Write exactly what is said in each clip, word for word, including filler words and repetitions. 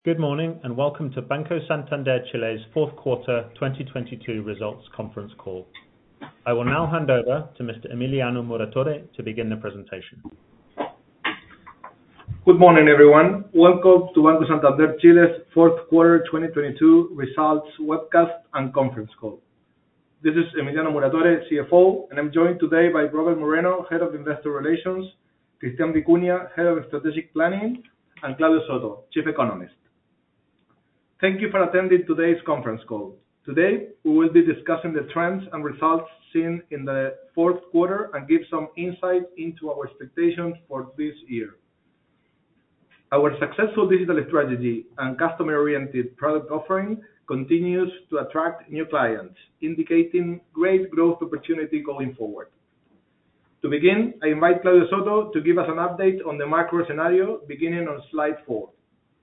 Good morning, and welcome to Banco Santander Chile's fourth quarter twenty twenty-two results conference call. I will now hand over to Mister Emiliano Muratore to begin the presentation. Good morning, everyone. Welcome to Banco Santander Chile's fourth quarter twenty twenty-two results webcast and conference call. This is Emiliano Muratore, C F O, and I'm joined today by Robert Moreno, Head of Investor Relations, Cristian Vicuña, Head of Strategic Planning, and Claudio Soto, Chief Economist. Thank you for attending today's conference call. Today, we will be discussing the trends and results seen in the fourth quarter and give some insight into our expectations for this year. Our successful digital strategy and customer-oriented product offering continues to attract new clients, indicating great growth opportunity going forward. To begin, I invite Claudio Soto to give us an update on the macro scenario, beginning on slide four.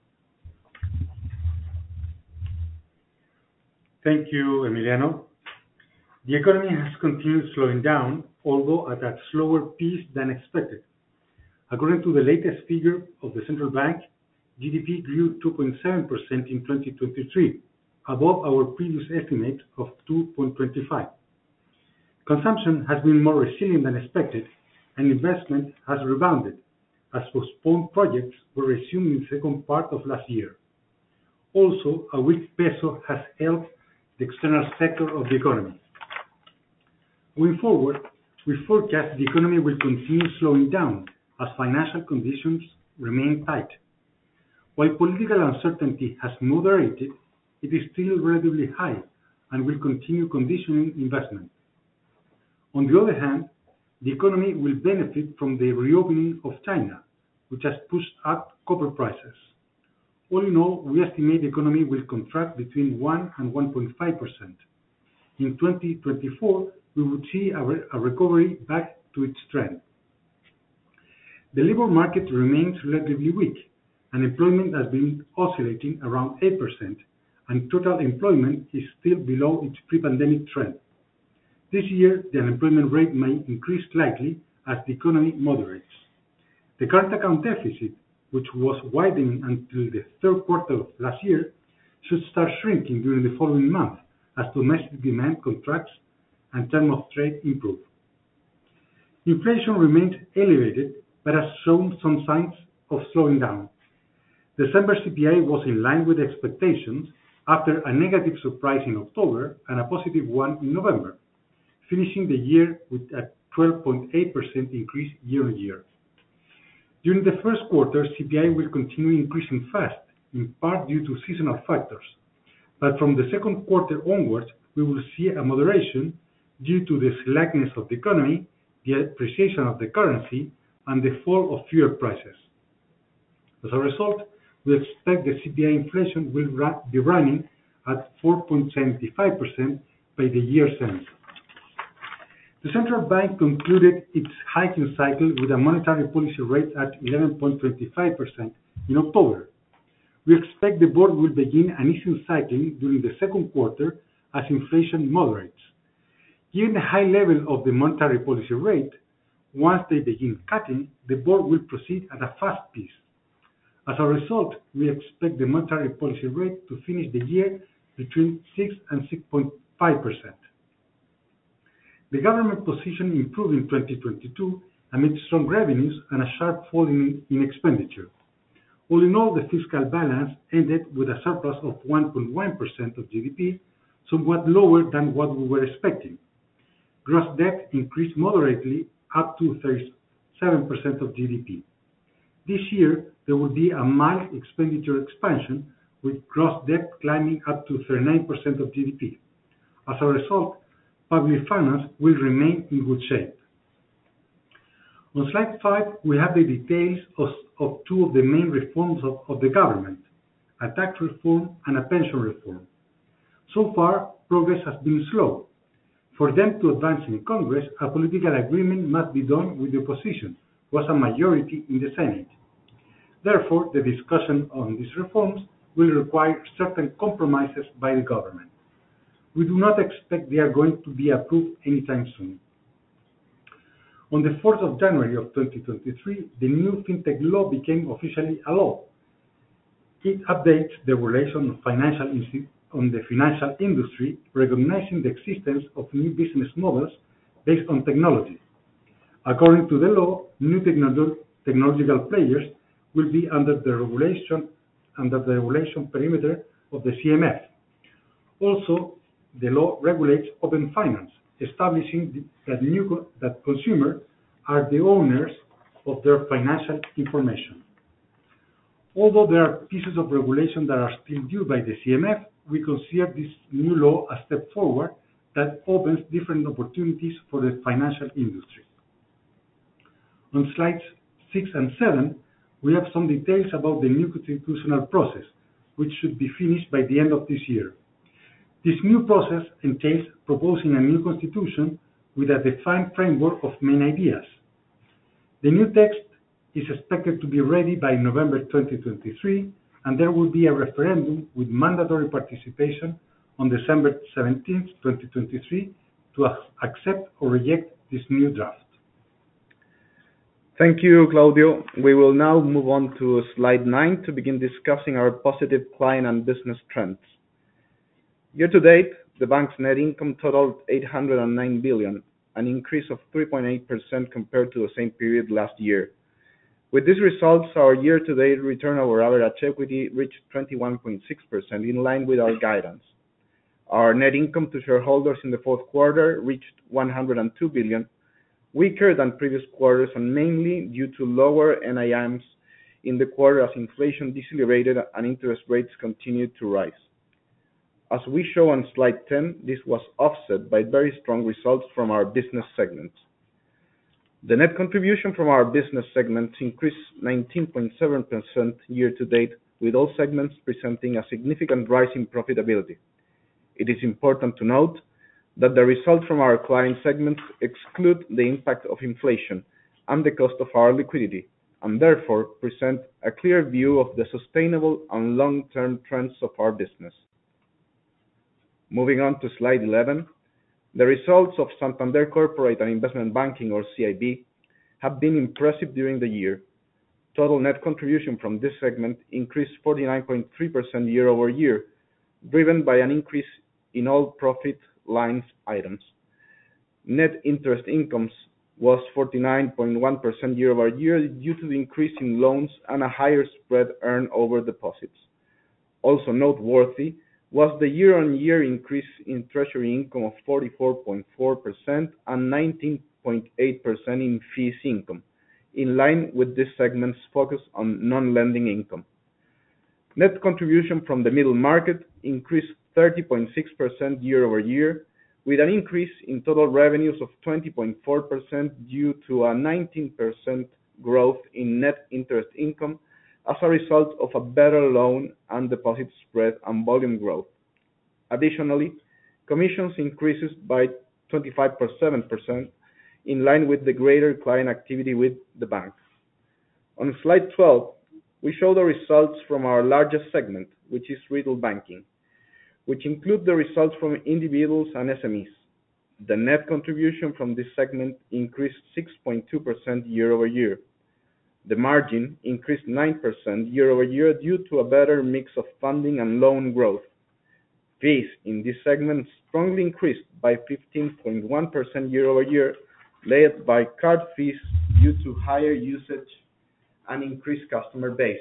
Thank you, Emiliano. The economy has continued slowing down, although at a slower pace than expected. According to the latest figure of the central bank, G D P grew two point seven percent in twenty twenty-three, above our previous estimate of two point two five. Consumption has been more resilient than expected, and investment has rebounded, as postponed projects were resumed in the second part of last year. Also, a weak peso has helped the external sector of the economy. Going forward, we forecast the economy will continue slowing down as financial conditions remain tight. While political uncertainty has moderated, it is still relatively high and will continue conditioning investment. On the other hand, the economy will benefit from the reopening of China, which has pushed up copper prices. All in all, we estimate the economy will contract between one and one point five percent. In twenty twenty-four, we would see a, re a recovery back to its trend. The labor market remains relatively weak. Unemployment has been oscillating around eight percent, and total employment is still below its pre-pandemic trend. This year, the unemployment rate may increase slightly as the economy moderates. The current account deficit, which was widening until the third quarter of last year, should start shrinking during the following month as domestic demand contracts and terms of trade improve. Inflation remains elevated but has shown some signs of slowing down. December C P I was in line with expectations after a negative surprise in October and a positive one in November, finishing the year with a twelve point eight percent increase year on year. During the first quarter, C P I will continue increasing fast, in part due to seasonal factors. But from the second quarter onwards, we will see a moderation due to the slackness of the economy, the appreciation of the currency, and the fall of fuel prices. As a result, we expect the C P I inflation will be running at four point seven five percent by the year's end. The central bank concluded its hiking cycle with a monetary policy rate at eleven point two five percent in October. We expect the board will begin an easing cycle during the second quarter as inflation moderates. Given the high level of the monetary policy rate, once they begin cutting, the board will proceed at a fast pace. As a result, we expect the monetary policy rate to finish the year between six and six point five percent. The government position improved in twenty twenty-two amid strong revenues and a sharp fall in, in expenditure. All in all, the fiscal balance ended with a surplus of one point one percent of G D P, somewhat lower than what we were expecting. Gross debt increased moderately up to thirty-seven percent of G D P. This year, there will be a mild expenditure expansion, with gross debt climbing up to thirty-nine percent of G D P. As a result, public finance will remain in good shape. On slide five, we have the details of, of two of the main reforms of, of the government, a tax reform and a pension reform. So far, progress has been slow. For them to advance in Congress, a political agreement must be done with the opposition, who has a majority in the Senate. Therefore, the discussion on these reforms will require certain compromises by the government. We do not expect they are going to be approved anytime soon. On the fourth of January of twenty twenty-three, the new FinTech law became officially a law. It updates the regulation of financial insti- on the financial industry, recognizing the existence of new business models based on technology. According to the law, new technolo- technological players will be under the regulation under the regulation perimeter of the C M F. Also, the law regulates open finance, establishing that new that consumers are the owners of their financial information. Although there are pieces of regulation that are still due by the C M F, we consider this new law a step forward that opens different opportunities for the financial industry. On slides six and seven, we have some details about the new constitutional process, which should be finished by the end of this year. This new process entails proposing a new constitution with a defined framework of main ideas. The new text is expected to be ready by November twenty twenty-three, and there will be a referendum with mandatory participation on December seventeenth, twenty twenty-three, to accept or reject this new draft. Thank you, Claudio. We will now move on to slide nine to begin discussing our positive client and business trends. Year to date, the bank's net income totaled eight hundred nine billion, an increase of three point eight percent compared to the same period last year. With these results, our year-to-date return over average equity reached twenty-one point six percent, in line with our guidance. Our net income to shareholders in the fourth quarter reached one hundred two billion, weaker than previous quarters and mainly due to lower N I Ms in the quarter as inflation decelerated and interest rates continued to rise. As we show on slide ten, this was offset by very strong results from our business segments. The net contribution from our business segments increased nineteen point seven percent year to date, with all segments presenting a significant rise in profitability. It is important to note that the results from our client segments exclude the impact of inflation and the cost of our liquidity, and therefore present a clear view of the sustainable and long-term trends of our business. Moving on to slide eleven, the results of Santander Corporate and Investment Banking, or C I B, have been impressive during the year. Total net contribution from this segment increased forty-nine point three percent year over year, driven by an increase in all profit lines items. Net interest incomes was forty-nine point one percent year over year due to the increase in loans and a higher spread earned over deposits. Also noteworthy was the year-on-year increase in treasury income of forty-four point four percent and nineteen point eight percent in fees income, in line with this segment's focus on non-lending income. Net contribution from the middle market increased thirty point six percent year over year, with an increase in total revenues of twenty point four percent due to a nineteen percent growth in net interest income as a result of a better loan and deposit spread and volume growth. Additionally, commissions increases by twenty-five point seven percent, in line with the greater client activity with the bank. On slide twelve, we show the results from our largest segment, which is retail banking, which include the results from individuals and S M Es. The net contribution from this segment increased six point two percent year over year. The margin increased nine percent year over year due to a better mix of funding and loan growth. Fees in this segment strongly increased by fifteen point one percent year over year, led by card fees due to higher usage and increased customer base,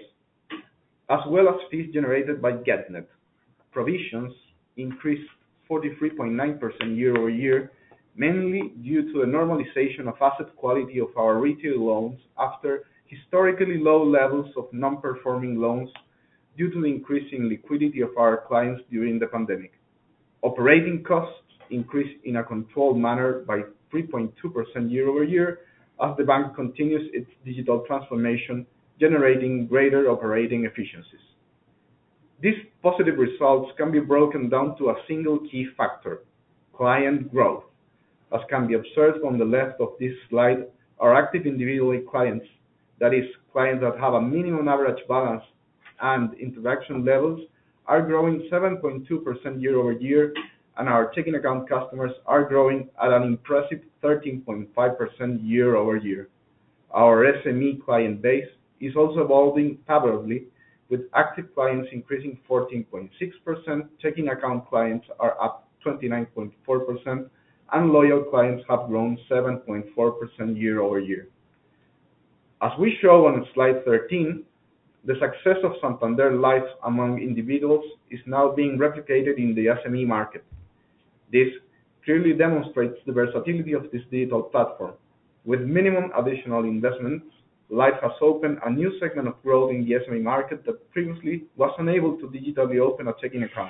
as well as fees generated by GetNet. Provisions increased forty-three point nine percent year over year, mainly due to a normalization of asset quality of our retail loans after historically low levels of non-performing loans due to the increase in liquidity of our clients during the pandemic. Operating costs increased in a controlled manner by three point two percent year over year as the bank continues its digital transformation, generating greater operating efficiencies. These positive results can be broken down to a single key factor: client growth. As can be observed on the left of this slide, our active individual clients, that is, clients that have a minimum average balance and interaction levels, are growing seven point two percent year over year, and our checking account customers are growing at an impressive thirteen point five percent year over year. Our S M E client base is also evolving favorably, with active clients increasing fourteen point six percent, checking account clients are up twenty-nine point four percent, and loyal clients have grown seven point four percent year-over-year. As we show on slide thirteen, the success of Santander Life among individuals is now being replicated in the S M E market. This clearly demonstrates the versatility of this digital platform. With minimum additional investments, Life has opened a new segment of growth in the S M E market that previously was unable to digitally open a checking account.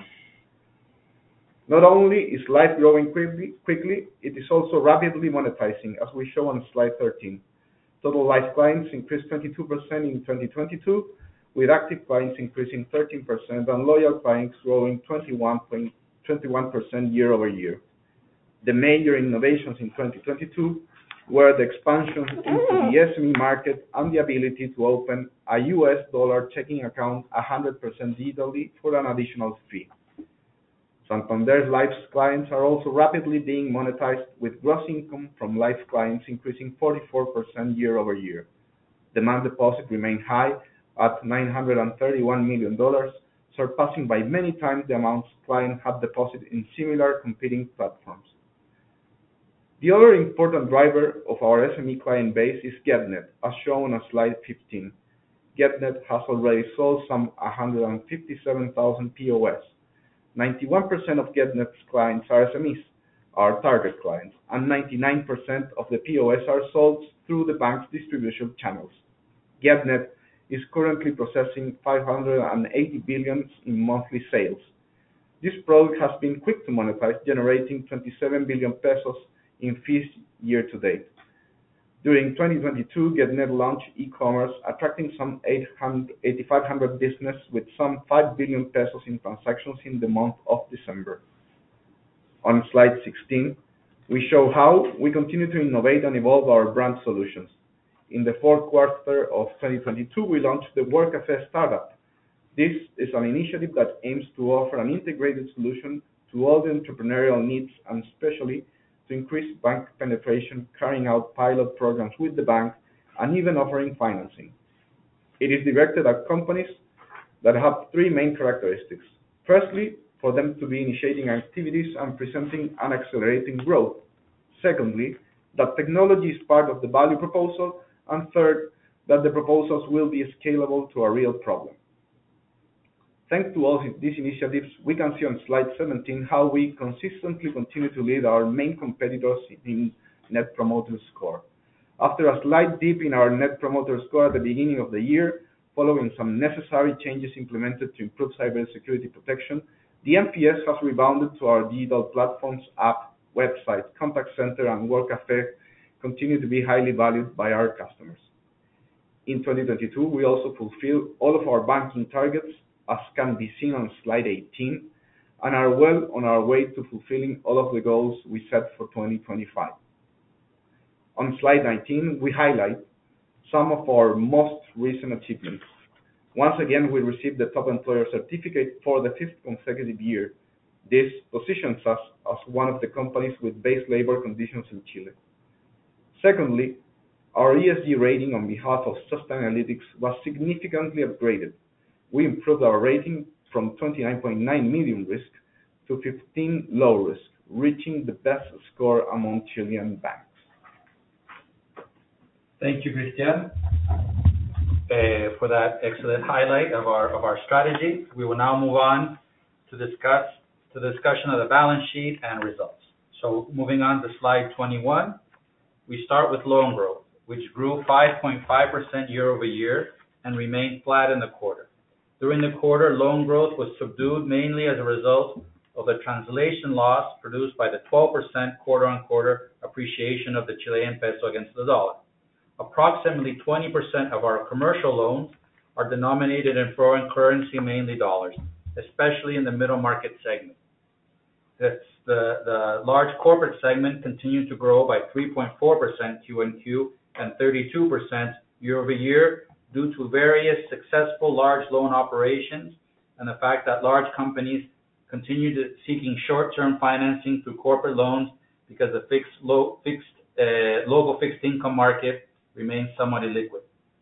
Not only is Life growing quickly, quickly, it is also rapidly monetizing, as we show on slide thirteen. Total Life clients increased twenty-two percent in twenty twenty-two, with active clients increasing thirteen percent and loyal clients growing twenty-one percent year-over-year. The major innovations in twenty twenty-two were the expansion into the S M E market and the ability to open a U S dollar checking account one hundred percent digitally for an additional fee. Santander Life's clients are also rapidly being monetized, with gross income from Life clients increasing forty-four percent year-over-year. Demand deposit remained high at nine hundred thirty-one million dollars, surpassing by many times the amounts clients had deposited in similar competing platforms. The other important driver of our S M E client base is GetNet, as shown on slide fifteen. GetNet has already sold some one hundred fifty-seven thousand P O S. ninety-one percent of GetNet's clients are S M Es, our target clients, and ninety-nine percent of the P O S are sold through the bank's distribution channels. GetNet is currently processing five hundred eighty billion dollars in monthly sales. This product has been quick to monetize, generating twenty-seven billion pesos in fees year to date. During twenty twenty-two, GetNet launched e-commerce, attracting some eighty-five hundred business with some five billion pesos in transactions in the month of December. On slide sixteen, we show how we continue to innovate and evolve our brand solutions. In the fourth quarter of twenty twenty-two, we launched the Workafe startup. This is an initiative that aims to offer an integrated solution to all the entrepreneurial needs, and especially to increase bank penetration, carrying out pilot programs with the bank, and even offering financing. It is directed at companies that have three main characteristics. Firstly, for them to be initiating activities and presenting and accelerating growth. Secondly, that technology is part of the value proposal. And third, that the proposals will be scalable to a real problem. Thanks to all these initiatives, we can see on slide seventeen how we consistently continue to lead our main competitors in Net Promoter Score. After a slight dip in our Net Promoter Score at the beginning of the year, following some necessary changes implemented to improve cybersecurity protection, the N P S has rebounded to our digital platforms, app, website, contact center, and Workafe continue to be highly valued by our customers. In twenty twenty-two, we also fulfilled all of our banking targets, as can be seen on slide eighteen, and are well on our way to fulfilling all of the goals we set for twenty twenty-five. On slide nineteen, we highlight some of our most recent achievements. Once again, we received the Top Employer Certificate for the fifth consecutive year. This positions us as one of the companies with best labor conditions in Chile. Secondly, our E S G rating on behalf of Sustainalytics was significantly upgraded. We improved our rating from twenty-nine point nine medium risk to fifteen low risk, reaching the best score among Chilean banks. Thank you, Cristian, uh, for that excellent highlight of our of our strategy. We will now move on to discuss to the discussion of the balance sheet and results. So moving on to slide twenty-one, we start with loan growth, which grew five point five percent year over year and remained flat in the quarter. During the quarter, loan growth was subdued mainly as a result of the translation loss produced by the twelve percent quarter-on-quarter appreciation of the Chilean peso against the dollar. Approximately twenty percent of our commercial loans are denominated in foreign currency, mainly dollars, especially in the middle market segment. That's the, the large corporate segment continued to grow by three point four percent Q on Q and thirty-two percent year over year, due to various successful large loan operations and the fact that large companies continue to seeking short-term financing through corporate loans because the fixed, low, fixed, uh, local fixed income market remains somewhat illiquid.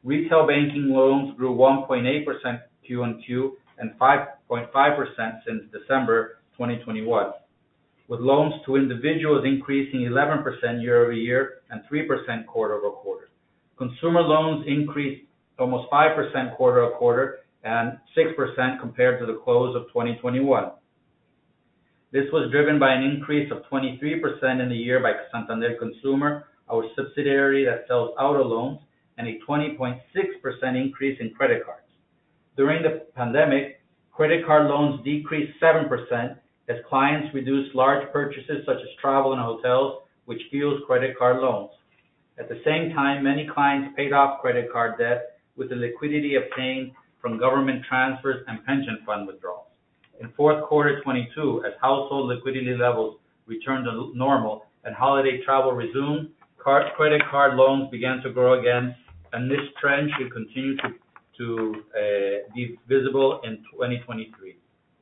Retail banking loans grew one point eight percent Q on Q and five point five percent since December twenty twenty-one, with loans to individuals increasing eleven percent year over year and three percent quarter over quarter. Consumer loans increased almost five percent quarter over quarter and six percent compared to the close of twenty twenty-one. This was driven by an increase of twenty-three percent in the year by Santander Consumer, our subsidiary that sells auto loans, and a twenty point six percent increase in credit cards. During the pandemic, credit card loans decreased seven percent as clients reduced large purchases such as travel and hotels, which fuels credit card loans. At the same time, many clients paid off credit card debt with the liquidity obtained from government transfers and pension fund withdrawals. In fourth quarter twenty-two, as household liquidity levels returned to normal and holiday travel resumed, card, credit card loans began to grow again, and this trend should continue to, to uh, be visible in twenty twenty-three.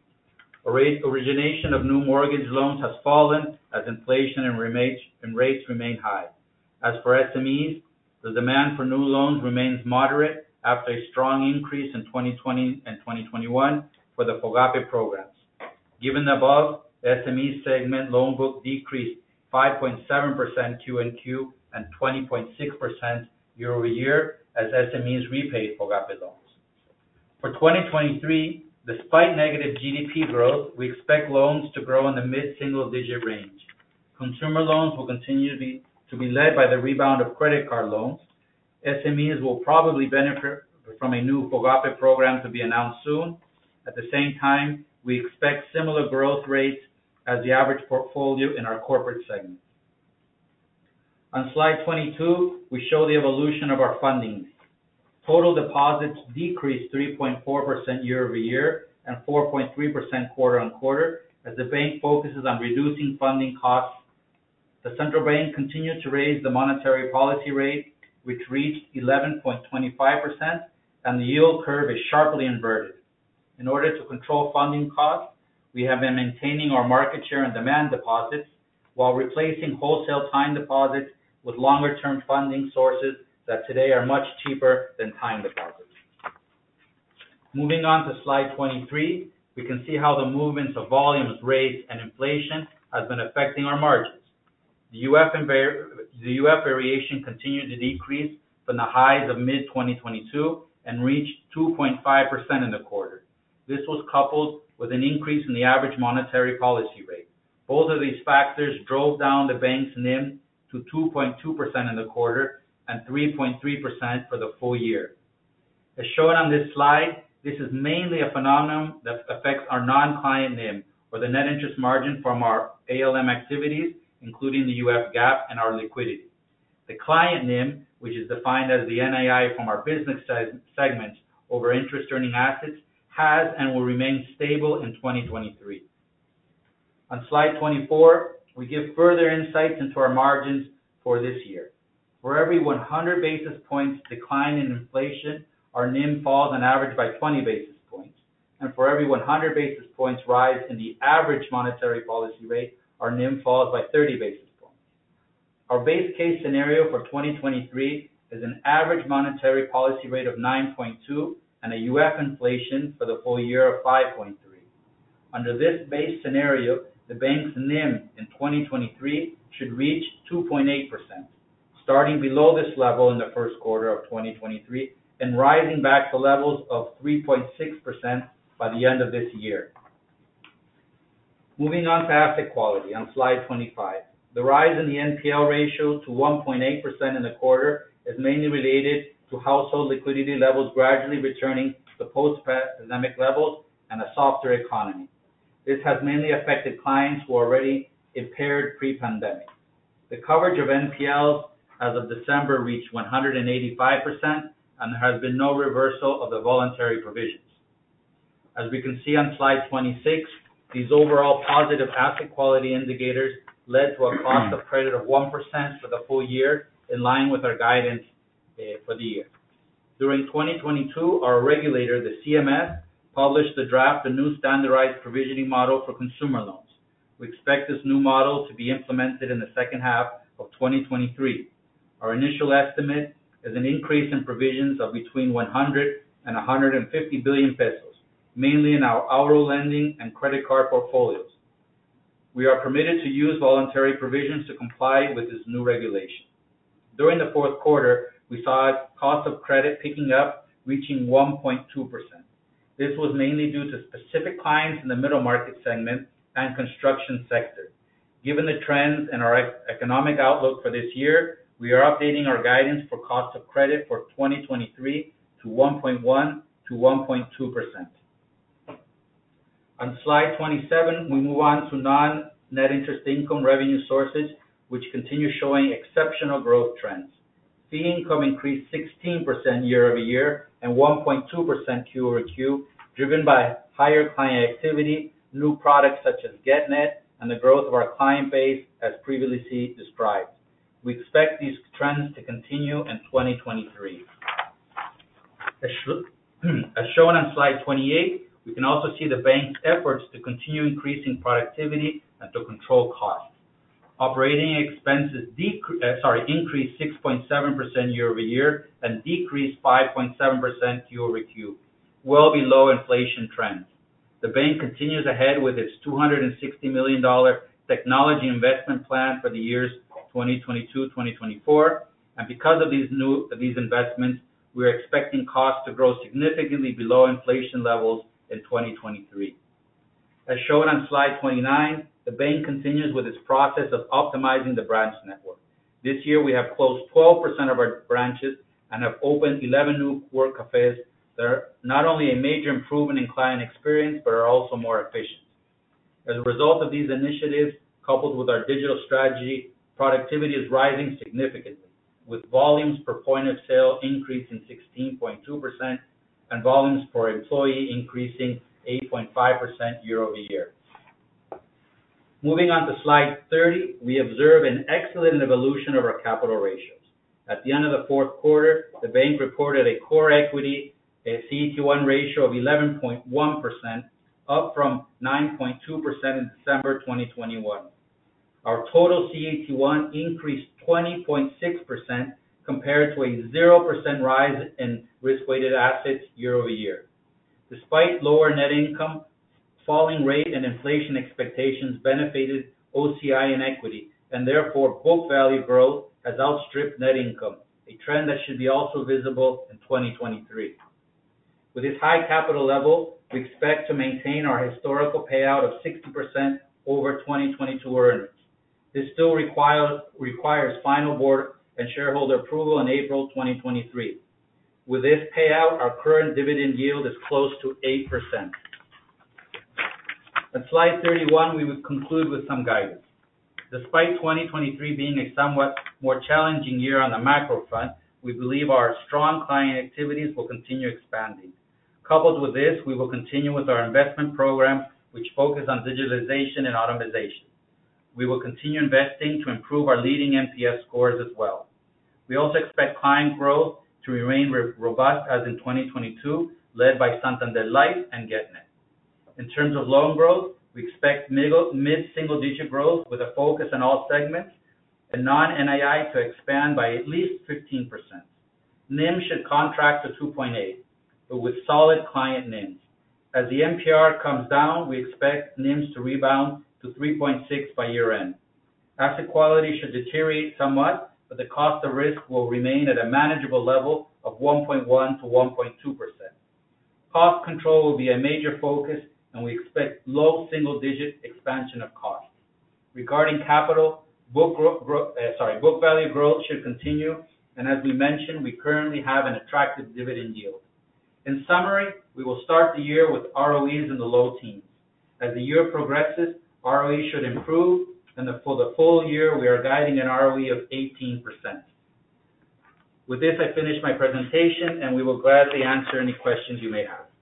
Origination of new mortgage loans has fallen as inflation and rates, and rates remain high. As for S M Es, the demand for new loans remains moderate after a strong increase in twenty twenty and twenty twenty-one for the FOGAPE programs. Given the above, the S M E segment loan book decreased five point seven percent Q on Q and twenty point six percent year over year as S M Es repaid FOGAPE loans. For twenty twenty-three, despite negative G D P growth, we expect loans to grow in the mid-single digit range. Consumer loans will continue to be, to be led by the rebound of credit card loans. S M Es will probably benefit from a new FOGAPE program to be announced soon. At the same time, we expect similar growth rates as the average portfolio in our corporate segment. On slide twenty-two, we show the evolution of our funding. Total deposits decreased three point four percent year over year and four point three percent quarter on quarter as the bank focuses on reducing funding costs. The central bank continued to raise the monetary policy rate, which reached eleven point two five percent, and the yield curve is sharply inverted. In order to control funding costs, we have been maintaining our market share in demand deposits while replacing wholesale time deposits with longer-term funding sources that today are much cheaper than time deposits. Moving on to slide twenty-three, we can see how the movements of volumes, rates, and inflation has been affecting our margins. The U F, the U F variation continued to decrease from the highs of mid twenty twenty-two and reached two point five percent in the quarter. This was coupled with an increase in the average monetary policy rate. Both of these factors drove down the bank's N I M to two point two percent in the quarter and three point three percent for the full year. As shown on this slide, this is mainly a phenomenon that affects our non-client N I M, or the net interest margin from our A L M activities, including the U F GAAP and our liquidity. The client N I M, which is defined as the N I I from our business segments over interest earning assets, has and will remain stable in twenty twenty-three. On slide twenty-four, we give further insights into our margins for this year. For every one hundred basis points decline in inflation, our N I M falls on average by twenty basis points. And for every one hundred basis points rise in the average monetary policy rate, our N I M falls by thirty basis points. Our base case scenario for twenty twenty-three is an average monetary policy rate of nine point two and a U F inflation for the full year of five point three. Under this base scenario, the bank's N I M in twenty twenty-three should reach two point eight percent, starting below this level in the first quarter of twenty twenty-three and rising back to levels of three point six percent by the end of this year. Moving on to asset quality on slide twenty-five. The rise in the N P L ratio to one point eight percent in the quarter is mainly related to household liquidity levels gradually returning to post-pandemic levels and a softer economy. This has mainly affected clients who are already impaired pre-pandemic. The coverage of N P Ls as of December reached one hundred eighty-five percent, and there has been no reversal of the voluntary provisions. As we can see on slide twenty-six, these overall positive asset quality indicators led to a cost of credit of one percent for the full year, in line with our guidance uh, for the year. During twenty twenty-two, our regulator, the C M S, published the draft a new standardized provisioning model for consumer loans. We expect this new model to be implemented in the second half of twenty twenty-three. Our initial estimate is an increase in provisions of between one hundred and one hundred fifty billion pesos, mainly in our auto lending and credit card portfolios. We are permitted to use voluntary provisions to comply with this new regulation. During the fourth quarter, we saw cost of credit picking up, reaching one point two percent. This was mainly due to specific clients in the middle market segment and construction sector. Given the trends and our economic outlook for this year, we are updating our guidance for cost of credit for twenty twenty-three to one point one to one point two percent. On slide twenty-seven, we move on to non-net interest income revenue sources, which continue showing exceptional growth trends. Fee income increased sixteen percent year-over-year and one point two percent Q-over-Q, driven by higher client activity, new products such as GetNet, and the growth of our client base as previously described. We expect these trends to continue in twenty twenty-three. As, sh- as shown on slide twenty-eight, we can also see the bank's efforts to continue increasing productivity and to control costs. Operating expenses decre- uh, sorry, increased six point seven percent year-over-year and decreased five point seven percent Q-over-Q, well below inflation trends. The bank continues ahead with its two hundred sixty million dollars technology investment plan for the years twenty twenty-two to twenty twenty-four, and because of these new these investments, we are expecting costs to grow significantly below inflation levels in twenty twenty-three. As shown on slide twenty-nine, the bank continues with its process of optimizing the branch network. This year, we have closed twelve percent of our branches and have opened eleven new work cafes that are not only a major improvement in client experience, but are also more efficient. As a result of these initiatives, coupled with our digital strategy, productivity is rising significantly, with volumes per point of sale increasing sixteen point two percent and volumes per employee increasing eight point five percent year-over-year. Moving on to slide thirty, we observe an excellent evolution of our capital ratios. At the end of the fourth quarter, the bank reported a core equity, a C E T one ratio of eleven point one percent, up from nine point two percent in December twenty twenty-one. Our total C E T one increased twenty point six percent compared to a zero percent rise in risk-weighted assets year-over-year. Despite lower net income, falling rate and inflation expectations benefited O C I and equity, and therefore book value growth has outstripped net income, a trend that should be also visible in twenty twenty-three. With this high capital level, we expect to maintain our historical payout of sixty percent over twenty twenty-two earnings. This still requires, requires final board and shareholder approval in April twenty twenty-three. With this payout, our current dividend yield is close to eight percent. On slide thirty-one, we would conclude with some guidance. Despite twenty twenty-three being a somewhat more challenging year on the macro front, we believe our strong client activities will continue expanding. Coupled with this, we will continue with our investment program, which focus on digitalization and automation. We will continue investing to improve our leading N P S scores as well. We also expect client growth to remain robust as in twenty twenty-two, led by Santander Life and GetNet. In terms of loan growth, we expect mid-single digit growth with a focus on all segments, and non-N I I to expand by at least fifteen percent. N I M should contract to two point eight, but with solid client N I Ms. As the M P R comes down, we expect N I Ms to rebound to three point six by year end. Asset quality should deteriorate somewhat, but the cost of risk will remain at a manageable level of one point one to one point two percent. Cost control will be a major focus, and we expect low single-digit expansion of costs. Regarding capital, book, gro- gro- uh, sorry, book value growth should continue, and as we mentioned, we currently have an attractive dividend yield. In summary, we will start the year with R O Es in the low teens. As the year progresses, R O E should improve, and the, for the full year, we are guiding an R O E of eighteen percent. With this, I finish my presentation, and we will gladly answer any questions you may have.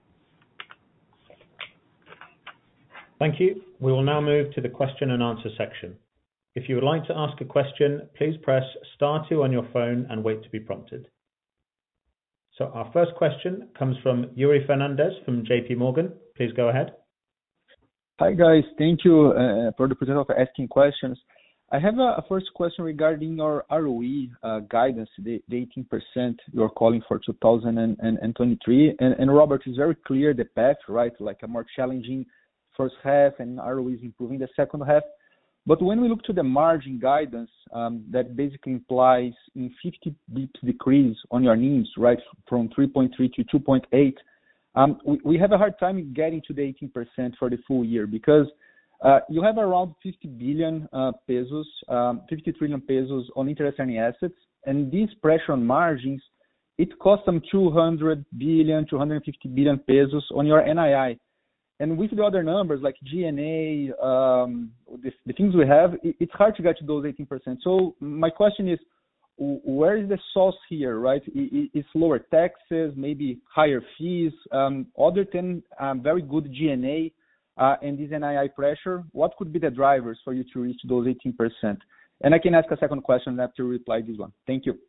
Thank you. We will now move to the question and answer section. If you would like to ask a question, please press star two on your phone and wait to be prompted. So our first question comes from Yuri Fernandez from J P Morgan. Please go ahead. Hi guys, thank you uh, for the opportunity of asking questions. I have a, a first question regarding your R O E uh, guidance, the, the eighteen percent you're calling for two thousand twenty-three. And, and Robert, it's very clear the path, right? Like a more challenging first half and R O E is improving the second half. But when we look to the margin guidance, um, that basically implies in fifty bips decrease on your N I Ms, right, from three point three to two point eight. Um, we, we have a hard time getting to the eighteen percent for the full year because Uh, you have around fifty billion uh, pesos, um, fifty trillion pesos on interest-earning assets, and this pressure on margins, it costs some two hundred billion, two hundred fifty billion pesos on your N I I. And with the other numbers like G N A, um, the, the things we have, it, it's hard to get to those eighteen percent. So my question is, where is the source here, right? It, it's lower taxes, maybe higher fees, um, other than um, very good G N A. Uh, and this N I I pressure, what could be the drivers for you to reach those eighteen percent? And I can ask a second question after you reply this one. Thank you.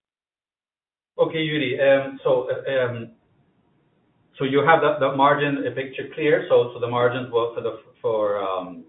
Okay, Yuri. Um, so, um, so you have the, the margin picture clear. So, so the margins will for the for um,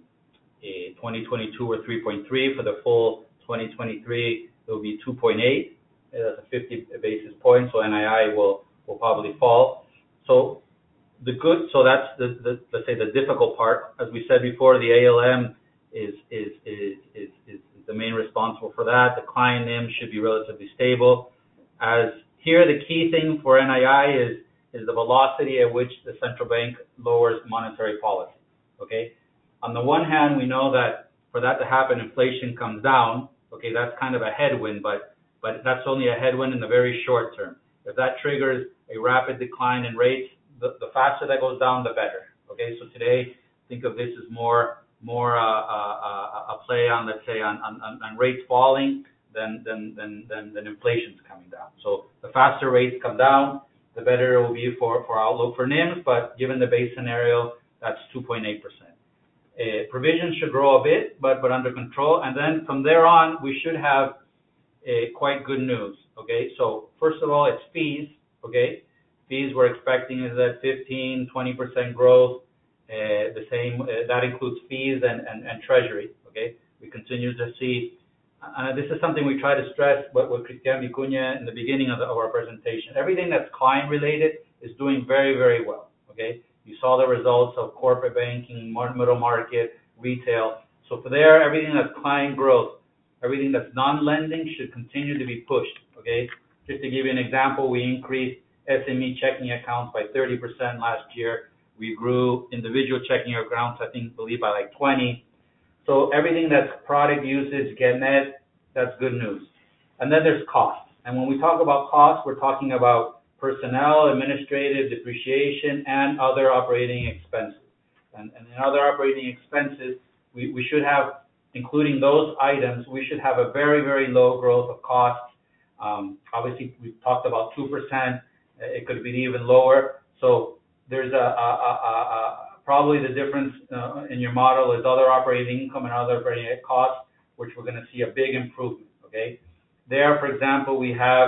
a twenty twenty-two were three point three. For the full twenty twenty-three, it will be two point eight. That's a fifty basis point. So N I I will will probably fall. So The good, so that's the, the let's say the difficult part. As we said before, the A L M is is is is, is the main responsible for that. The client N I M should be relatively stable. As here, the key thing for N I I is is the velocity at which the central bank lowers monetary policy. Okay, on the one hand, we know that for that to happen, inflation comes down. Okay, that's kind of a headwind, but but that's only a headwind in the very short term. If that triggers a rapid decline in rates, The, the faster that goes down, the better. Okay, so today, think of this as more more uh, uh, a play on, let's say, on, on, on rates falling than than, than than than inflation's coming down. So the faster rates come down, the better it will be for for outlook for N I Ms. But given the base scenario, that's two point eight percent. Uh, provisions should grow a bit, but but under control. And then from there on, we should have uh, quite good news. Okay, so first of all, it's fees. Okay. Fees we're expecting is at fifteen, twenty percent growth. Uh, the same, uh, that includes fees and, and, and treasury, okay? We continue to see, and uh, this is something we try to stress what, what Cristian Vicuña in the beginning of, the, of our presentation. Everything that's client related is doing very, very well, okay? You saw the results of corporate banking, middle market, retail. So for there, everything that's client growth, everything that's non-lending should continue to be pushed, okay? Just to give you an example, we increased S M E checking accounts by thirty percent last year. We grew individual checking accounts, I think, believe by like twenty. So everything that's product usage, get net, that's good news. And then there's costs. And when we talk about costs, we're talking about personnel, administrative, depreciation, and other operating expenses. And, and in other operating expenses, we, we should have, including those items, we should have a very, very low growth of costs. Um, obviously, we talked about two percent. It could be even lower. So there's a, a, a, a probably the difference uh, in your model is other operating income and other operating costs, which we're going to see a big improvement. Okay, there, for example, we have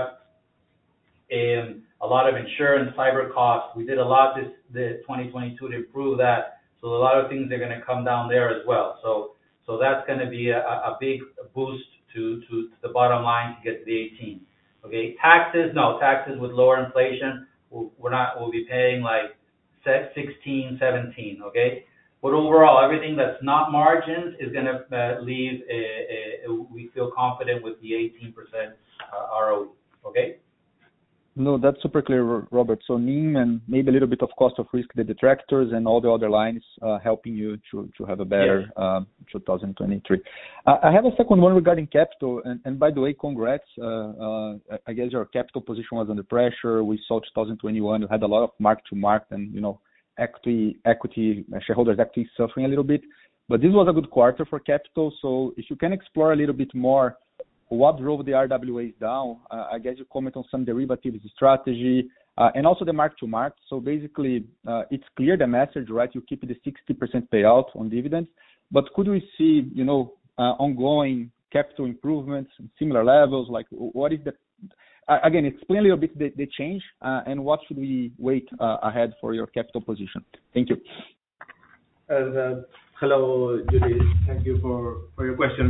um, a lot of insurance, cyber costs. We did a lot this the twenty twenty-two to improve that. So a lot of things are going to come down there as well. So so that's going to be a, a big boost to, to to the bottom line to get to the eighteen. Okay, taxes, no, taxes with lower inflation, we're not, we'll be paying like sixteen, seventeen, okay? But overall, everything that's not margins is going to uh, leave, a, a, a, we feel confident with the eighteen percent uh, R O E, okay? No, that's super clear, Robert. So N I M and maybe a little bit of cost of risk, the detractors and all the other lines uh, helping you to, to have a better yes. um, two thousand twenty-three. Uh, I have a second one regarding capital. And, and by the way, congrats. Uh, uh, I guess your capital position was under pressure. We saw two thousand twenty-one, you had a lot of mark-to-market and, you know, equity, equity shareholders equity suffering a little bit. But this was a good quarter for capital. So if you can explore a little bit more what drove the R W As down, uh, I guess you comment on some derivatives strategy uh, and also the mark-to-market. So basically, uh, it's clear the message, right? You keep the sixty percent payout on dividends, but could we see, you know, uh, ongoing capital improvements, similar levels? Like what is the, uh, again, explain a little bit the, the change uh, and what should we wait uh, ahead for your capital position? Thank you. Uh, Hello, Judy. Thank you for, for your question.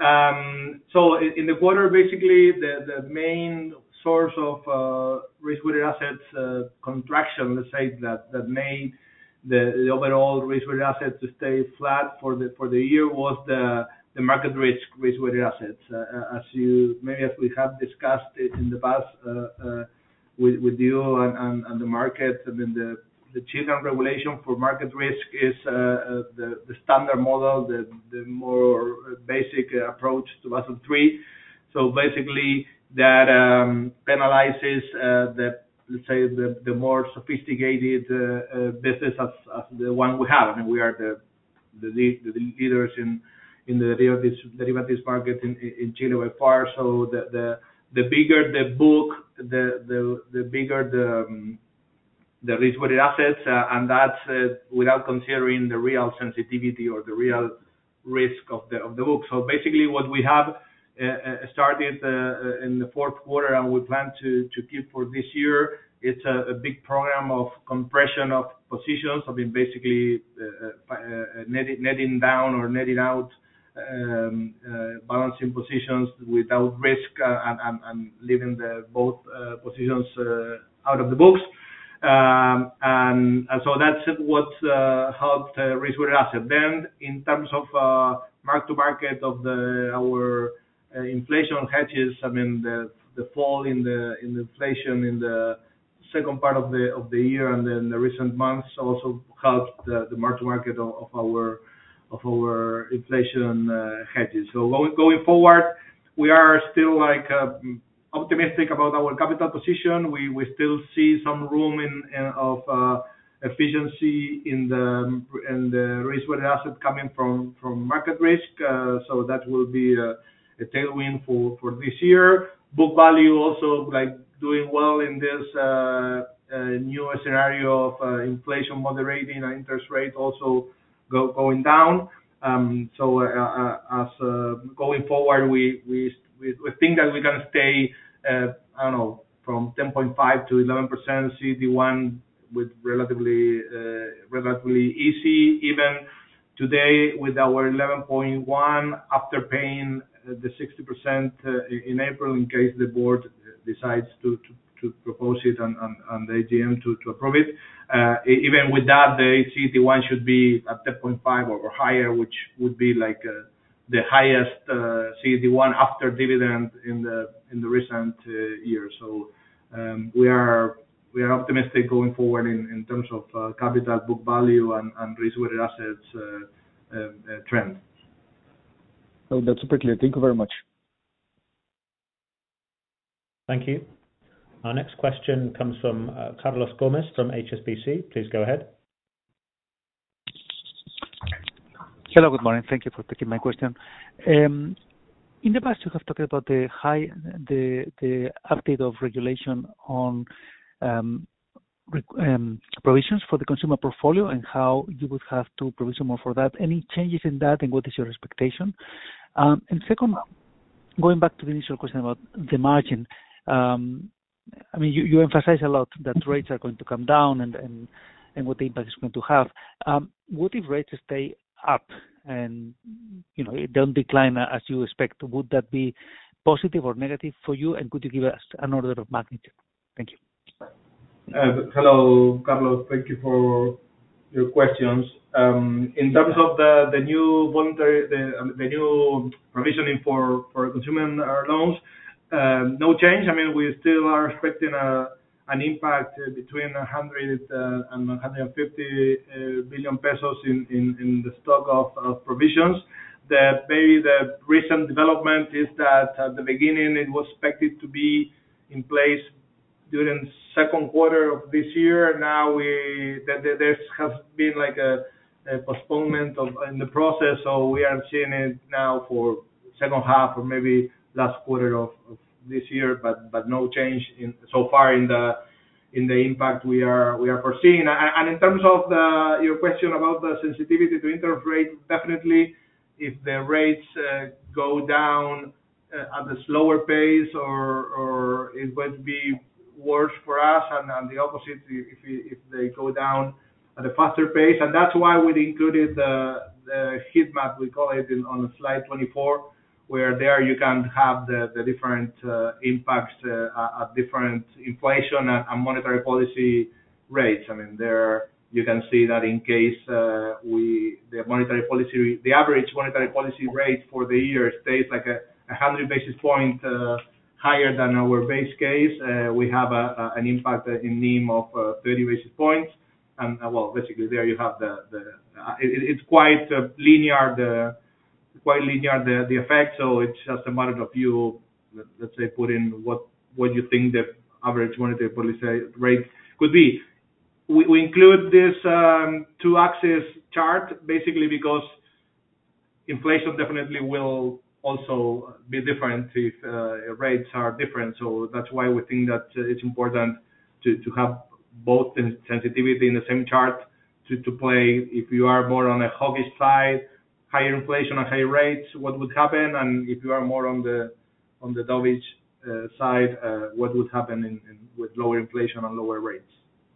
Um, so in, in the quarter, basically, the, the main source of uh, risk-weighted assets uh, contraction, let's say, that, that made the, the overall risk-weighted assets to stay flat for the for the year was the the market risk risk-weighted assets. Uh, as you maybe as we have discussed it in the past uh, uh, with with you and, and, and the market, I mean the the Chilean regulation for market risk is uh, uh, the the standard model, the the more basic approach to Basel three. So basically, that um, penalizes uh, the let's say the the more sophisticated uh, uh, business as, as the one we have. I mean, we are the the, the leaders in in the derivatives derivatives market in in Chile by far. So the the the bigger the book, the the the bigger the um, the risk-weighted assets, uh, and that's uh, without considering the real sensitivity or the real risk of the of the book. So basically, what we have uh, started uh, in the fourth quarter, and we plan to to keep for this year. It's a, a big program of compression of positions. I mean, basically uh, uh, netting, netting down or netting out um, uh, balancing positions without risk uh, and, and, and leaving the both uh, positions uh, out of the books. Um, and, and so that's what uh, helped uh, risk-weighted asset. Then, in terms of uh, mark-to-market of the our uh, inflation hedges, I mean the the fall in the in the inflation in the second part of the of the year and then the recent months also helped the, the mark-to-market of, of our of our inflation uh, hedges. So going going forward, we are still like. Uh, optimistic about our capital position. We we still see some room in, in of uh, efficiency in the in the risk-weighted asset coming from from market risk. Uh, so that will be a, a tailwind for for this year. Book value also like doing well in this uh, uh, new scenario of uh, inflation moderating and interest rate also go, going down. Um, so uh, uh, as uh, going forward, we we we, we think that we can stay, uh, I don't know, from ten point five to eleven percent C E T one with relatively uh, relatively easy. Even today with our eleven point one after paying uh, the sixty percent uh, in April in case the board decides to, to, to propose it and, and, and the A G M to, to approve it. Uh, even with that, the C E T one should be at ten point five or, or higher, which would be like uh, the highest uh, C E T one after dividend in the in the recent uh, years. So um, we are we are optimistic going forward in, in terms of uh, capital, book value, and, and risk-weighted assets uh, uh, uh, trend. Oh, that's super clear. Thank you very much. Thank you. Our next question comes from uh, Carlos Gomez from H S B C. Please go ahead. Hello, good morning. Thank you for taking my question. Um, in the past, you have talked about the high, the the update of regulation on um, um, provisions for the consumer portfolio and how you would have to provision more for that. Any changes in that, and what is your expectation? Um, and second, going back to the initial question about the margin. Um, I mean, you, you emphasize a lot that rates are going to come down and, and, and what the impact is going to have. Um, what if rates stay up and, you know, don't decline as you expect? Would that be positive or negative for you? And could you give us an order of magnitude? Thank you. Uh, hello, Carlos. Thank you for your questions. Um, in terms of the, the new voluntary, the, um, the new provisioning for, for consumer loans, Um, no change. I mean, we still are expecting a, an impact uh, between one hundred uh, and one hundred fifty uh, billion pesos in, in, in the stock of, of provisions. The maybe the recent development is that at the beginning it was expected to be in place during second quarter of this year. Now we that there has been like a, a postponement of in the process, so we are seeing it now for second half or maybe last quarter of, of this year, but but no change in so far in the in the impact we are we are foreseeing. And, and in terms of the your question about the sensitivity to interest rate, definitely if the rates uh, go down uh, at a slower pace or or it's going to be worse for us, and, and the opposite if if they go down at a faster pace. And that's why we included the the heat map, we call it, in, on slide twenty-four, where there you can have the, the different uh, impacts uh, at different inflation and, and monetary policy rates. I mean, there you can see that in case uh, we the monetary policy, the average monetary policy rate for the year stays like a, a hundred basis point uh, higher than our base case, uh, we have a, a, an impact in N I M of uh, thirty basis points. And uh, well, basically there you have the, the uh, it, it's quite uh, linear, the quite linear the, the effect. So it's just a matter of you, let's say, put in what, what you think the average monetary policy rate could be. We, we include this um, two-axis chart basically because inflation definitely will also be different if uh, rates are different. So that's why we think that uh, it's important to, to have both the sensitivity in the same chart to, to play. If you are more on a hawkish side, higher inflation and higher rates, what would happen? And if you are more on the on the dovish uh, side, uh, what would happen in, in, with lower inflation and lower rates?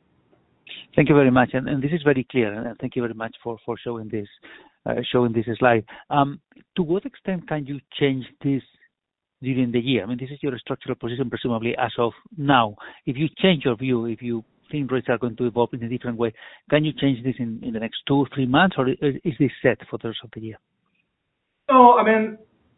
Thank you very much, and, and this is very clear. And thank you very much for, for showing this uh, showing this slide. Um, to what extent can you change this during the year? I mean, this is your structural position, presumably as of now. If you change your view, if you think rates are going to evolve in a different way, can you change this in, in the next two or three months, or is this set for the rest of the year? No, I mean,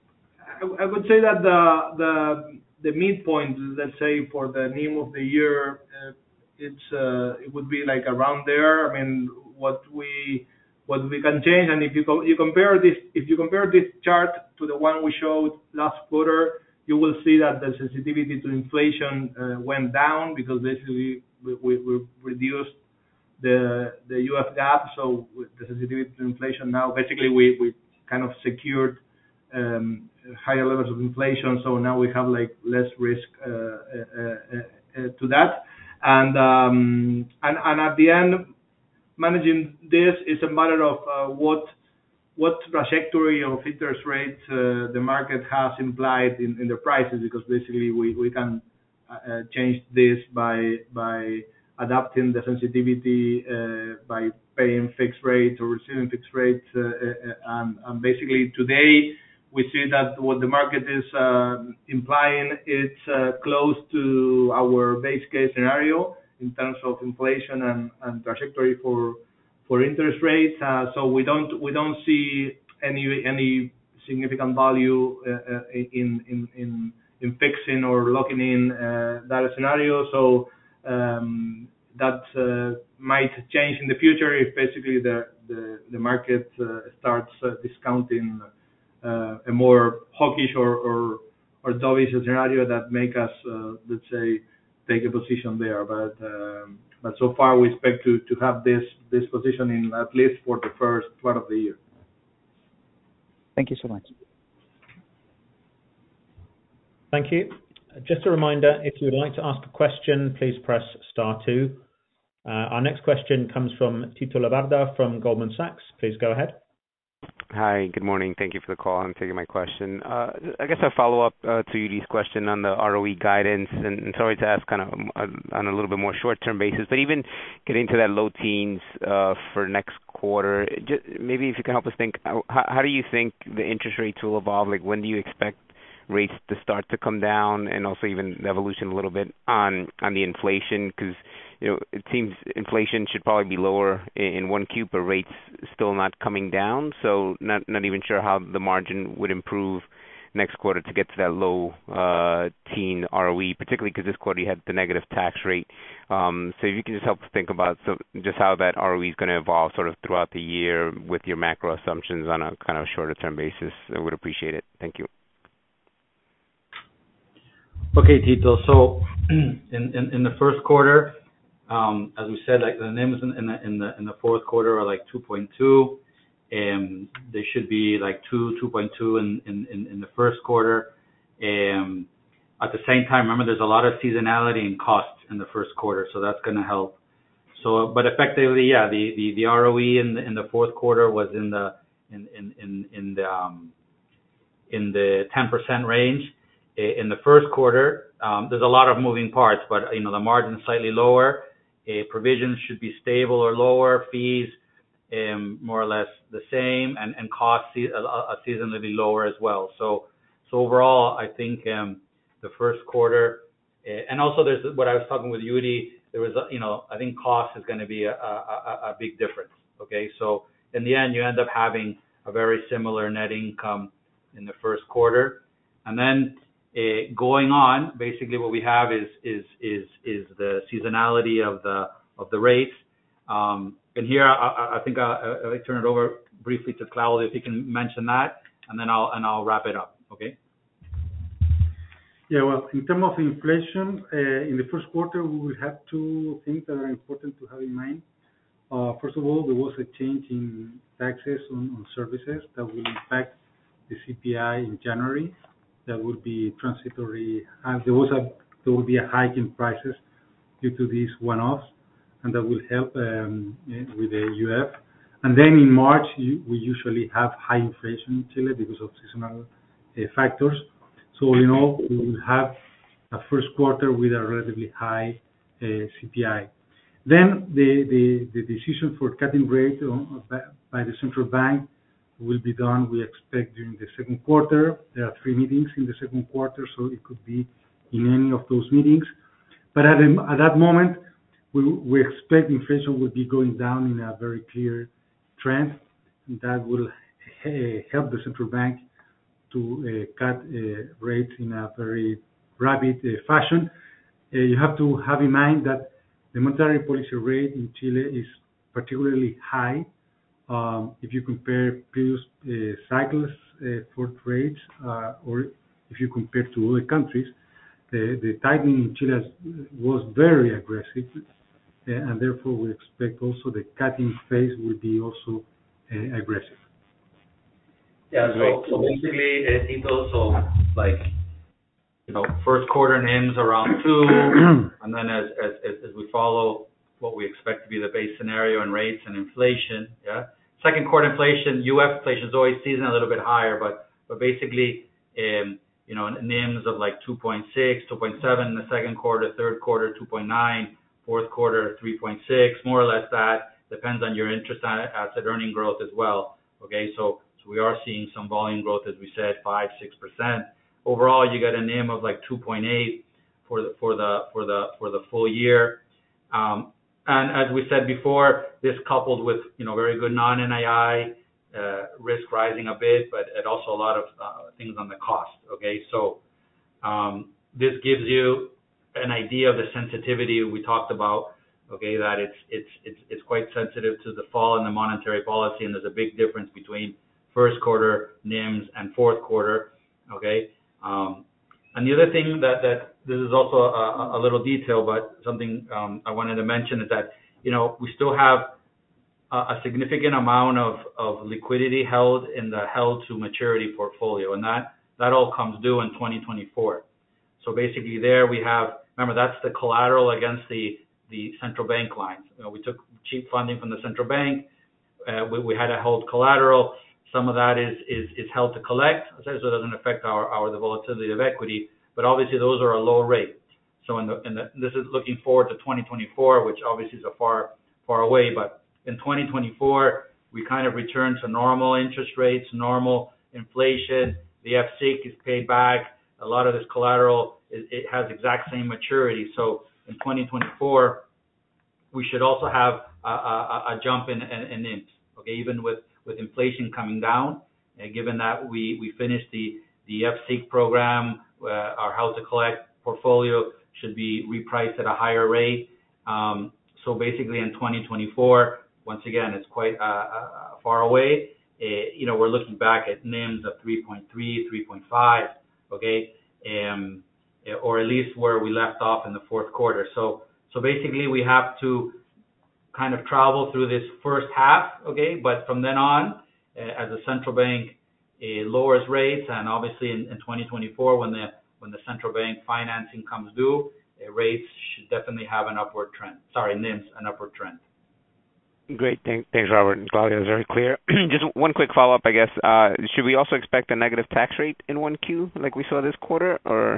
I, I would say that the the the midpoint, let's say, for the N I M of the year, uh, it's uh, it would be like around there. I mean, what we what we can change, and if you co- you compare this if you compare this chart to the one we showed last quarter, you will see that the sensitivity to inflation uh, went down because basically we, we, we reduced the the U F gap. So with the sensitivity to inflation now, basically we, we kind of secured um, higher levels of inflation. So now we have like less risk uh, uh, uh, uh, to that. And, um, and and at the end, managing this is a matter of uh, what what trajectory of interest rates uh, the market has implied in, in the prices, because basically we, we can uh, change this by by adapting the sensitivity uh, by paying fixed rates or receiving fixed rates, uh, uh, and, and basically today we see that what the market is uh, implying, it's uh, close to our base case scenario in terms of inflation and, and trajectory for for interest rates. Uh, so we don't we don't see any any significant value uh, in, in in in fixing or locking in uh, that scenario. So um, that uh, might change in the future if basically the the, the market uh, starts uh, discounting uh, a more hawkish or or, or dovish scenario that make us uh, let's say take a position there. But um, But so far, we expect to, to have this this position in at least for the first part of the year. Thank you so much. Thank you. Just a reminder, if you would like to ask a question, please press star two. Uh, our next question comes from Tito Labarda from Goldman Sachs. Please go ahead. Hi, good morning. Thank you for the call and taking my question. Uh, I guess I'll follow up uh, to Yudi's question on the R O E guidance, and, and sorry to ask kind of uh, on a little bit more short-term basis, but even getting to that low teens uh, for next quarter, just maybe if you can help us think, how, how do you think the interest rates will evolve? Like, when do you expect rates to start to come down, and also even the evolution a little bit on on the inflation? Because you know, it seems inflation should probably be lower in, in one Q, but rates still not coming down. So not not even sure how the margin would improve next quarter to get to that low uh, teen R O E, particularly because this quarter you had the negative tax rate. Um, so if you can just help us think about so just how that R O E is going to evolve sort of throughout the year with your macro assumptions on a kind of shorter term basis, I would appreciate it. Thank you. Okay, Tito. So in, in, in the first quarter, Um, as we said, like the N I Ms in, in the in the in the fourth quarter are like two point two, and they should be like two, two point two in, in, in the first quarter. Um, at the same time, remember there's a lot of seasonality in costs in the first quarter, so that's going to help. So, but effectively, yeah, the, the, the R O E in the, in the fourth quarter was in the in in in, in the um, in the ten percent range. In the first quarter, um, there's a lot of moving parts, but you know the margin is slightly lower. Uh, provisions should be stable or lower. Fees, um, more or less the same, and and costs a, a seasonally lower as well. So so overall, I think um, the first quarter, uh, and also there's what I was talking with Yuri. There was, a, you know, I think cost is going to be a, a, a big difference. Okay, so in the end, you end up having a very similar net income in the first quarter, and then uh, going on, basically what we have is is is is the seasonality of the of the rates. Um, and here, I, I think I, I turn it over briefly to Claudio if he can mention that, and then I'll and I'll wrap it up. Okay. Yeah, well, in terms of inflation, uh, in the first quarter, we will have two things that are important to have in mind. Uh, first of all, there was a change in taxes on, on services that will impact the C P I in January. That will be transitory. Uh, there was a there will be a hike in prices due to these one-offs, and that will help um, with the U F. And then in March, you, we usually have high inflation in Chile because of seasonal uh, factors. So all in all, we will have a first quarter with a relatively high uh, C P I. Then the, the, the decision for cutting rate on, by, by the central bank will be done, we expect, during the second quarter. There are three meetings in the second quarter, so it could be in any of those meetings. But at, a, at that moment, we, we expect inflation will be going down in a very clear trend, and that will uh, help the central bank to uh, cut uh, rates in a very rapid uh, fashion. Uh, you have to have in mind that the monetary policy rate in Chile is particularly high. Um, if you compare previous uh, cycles uh, for rates, uh, or if you compare to other countries, the, the tightening in Chile was very aggressive, uh, and therefore we expect also the cutting phase will be also uh, aggressive. Yeah, so, so basically, uh, Tito, so like, you know, first quarter N I Ms around two, and then as, as as we follow what we expect to be the base scenario and rates and inflation, yeah. Second quarter inflation, U F inflation is always seasonal a little bit higher, but but basically, um, you know, N I Ms of like two point six, two point seven in the second quarter, third quarter two point nine, fourth quarter three point six, more or less that. Depends on your interest asset earning growth as well. Okay, so so we are seeing some volume growth, as we said, five, six percent. Overall, you got an N I M of like two point eight for the for the for the for the full year. Um, and as we said before, this coupled with you know very good non-N I I, uh, risk rising a bit, but it also a lot of uh, things on the cost. Okay, so um, this gives you an idea of the sensitivity we talked about. Okay, that it's it's it's it's quite sensitive to the fall in the monetary policy, and there's a big difference between first quarter N I Ms and fourth quarter. Okay. Um, and the other thing that, that this is also a, a little detail, but something um, I wanted to mention is that, you know, we still have a, a significant amount of, of liquidity held in the held to maturity portfolio, and that, that all comes due in twenty twenty-four. So basically there we have, remember, that's the collateral against the, the central bank lines. You know, we took cheap funding from the central bank. Uh, we, we had to hold collateral. Some of that is, is, is held to collect, so it doesn't affect our, our the volatility of equity, but obviously those are a low rate. So in the, in the, this is looking forward to twenty twenty-four, which obviously is a far, far away, but in twenty twenty-four, we kind of return to normal interest rates, normal inflation, the F S I C is paid back, a lot of this collateral, it, it has exact same maturity. So in twenty twenty-four, we should also have a, a, a jump in, in, in N I Ms, okay, even with with inflation coming down, uh, given that we, we finished the, the F S I C program, uh, our held to collect portfolio should be repriced at a higher rate. Um, so basically in twenty twenty-four, once again, it's quite uh, uh, far away. Uh, you know, we're looking back at N I Ms of three point three, three point five, okay, um, or at least where we left off in the fourth quarter. So, so basically we have to kind of travel through this first half, okay, but from then on, uh, as the central bank uh, lowers rates, and obviously in, in twenty twenty-four, when the when the central bank financing comes due, uh, rates should definitely have an upward trend. Sorry, N I Ms, an upward trend. Great, Thank, thanks, Robert and Claudia. That's very clear. Just one quick follow-up, I guess. Uh, should we also expect a negative tax rate in one Q, like we saw this quarter, or?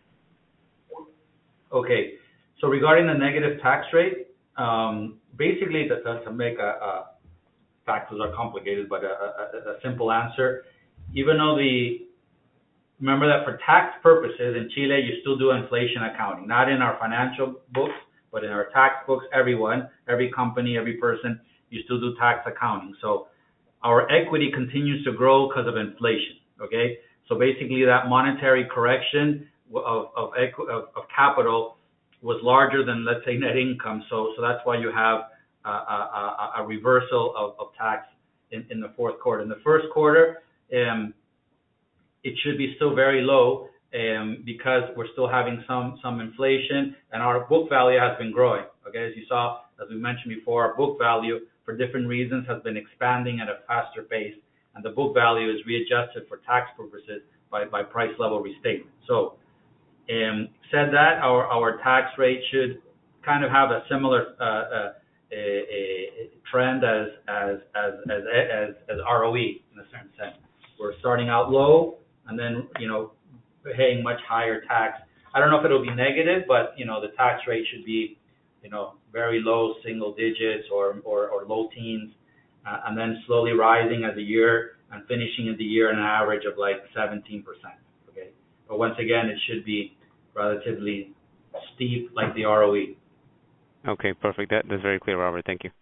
Okay, so regarding the negative tax rate. Um, basically, to, to make a, a taxes are complicated, but a, a, a simple answer. Even though the remember that for tax purposes in Chile, you still do inflation accounting, not in our financial books, but in our tax books, everyone, every company, every person, you still do tax accounting. So our equity continues to grow because of inflation, okay? So basically that monetary correction of, of, of, of capital was larger than, let's say, net income. So, so that's why you have a, a, a reversal of, of tax in, in the fourth quarter. In the first quarter, um, it should be still very low um, because we're still having some, some inflation, and our book value has been growing. Okay, as you saw, as we mentioned before, our book value for different reasons has been expanding at a faster pace, and the book value is readjusted for tax purposes by, by price level restatement. So, um, said that, our, our tax rate should kind of have a similar uh, uh, a, a trend as as, as as as as R O E in a certain sense. We're starting out low, and then, you know, paying much higher tax. I don't know if it'll be negative, but, you know, the tax rate should be, you know, very low single digits or or, or low teens, uh, and then slowly rising as a year and finishing at the year an average of like seventeen percent. Okay, but once again, it should be relatively steep like the R O E. Okay, perfect. That, that's very clear, Robert. Thank you.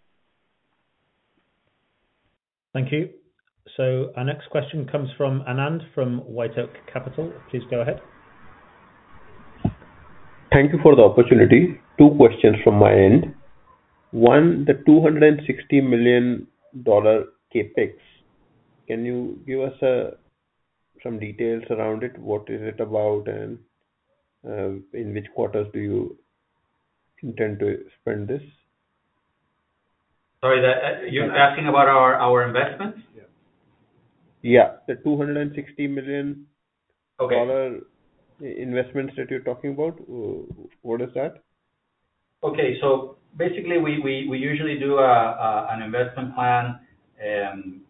Thank you. So our next question comes from Anand from White Oak Capital. Please go ahead. Thank you for the opportunity. Two questions from my end. One, the two hundred sixty million dollars capex. Can you give us a, some details around it? What is it about, and uh, in which quarters do you intend to spend this? Sorry, that uh, you're asking about our, our investments? Yeah. Yeah, the two hundred sixty million dollars okay. investments that you're talking about, what is that? Okay, so basically we, we, we usually do a, a, an investment plan um,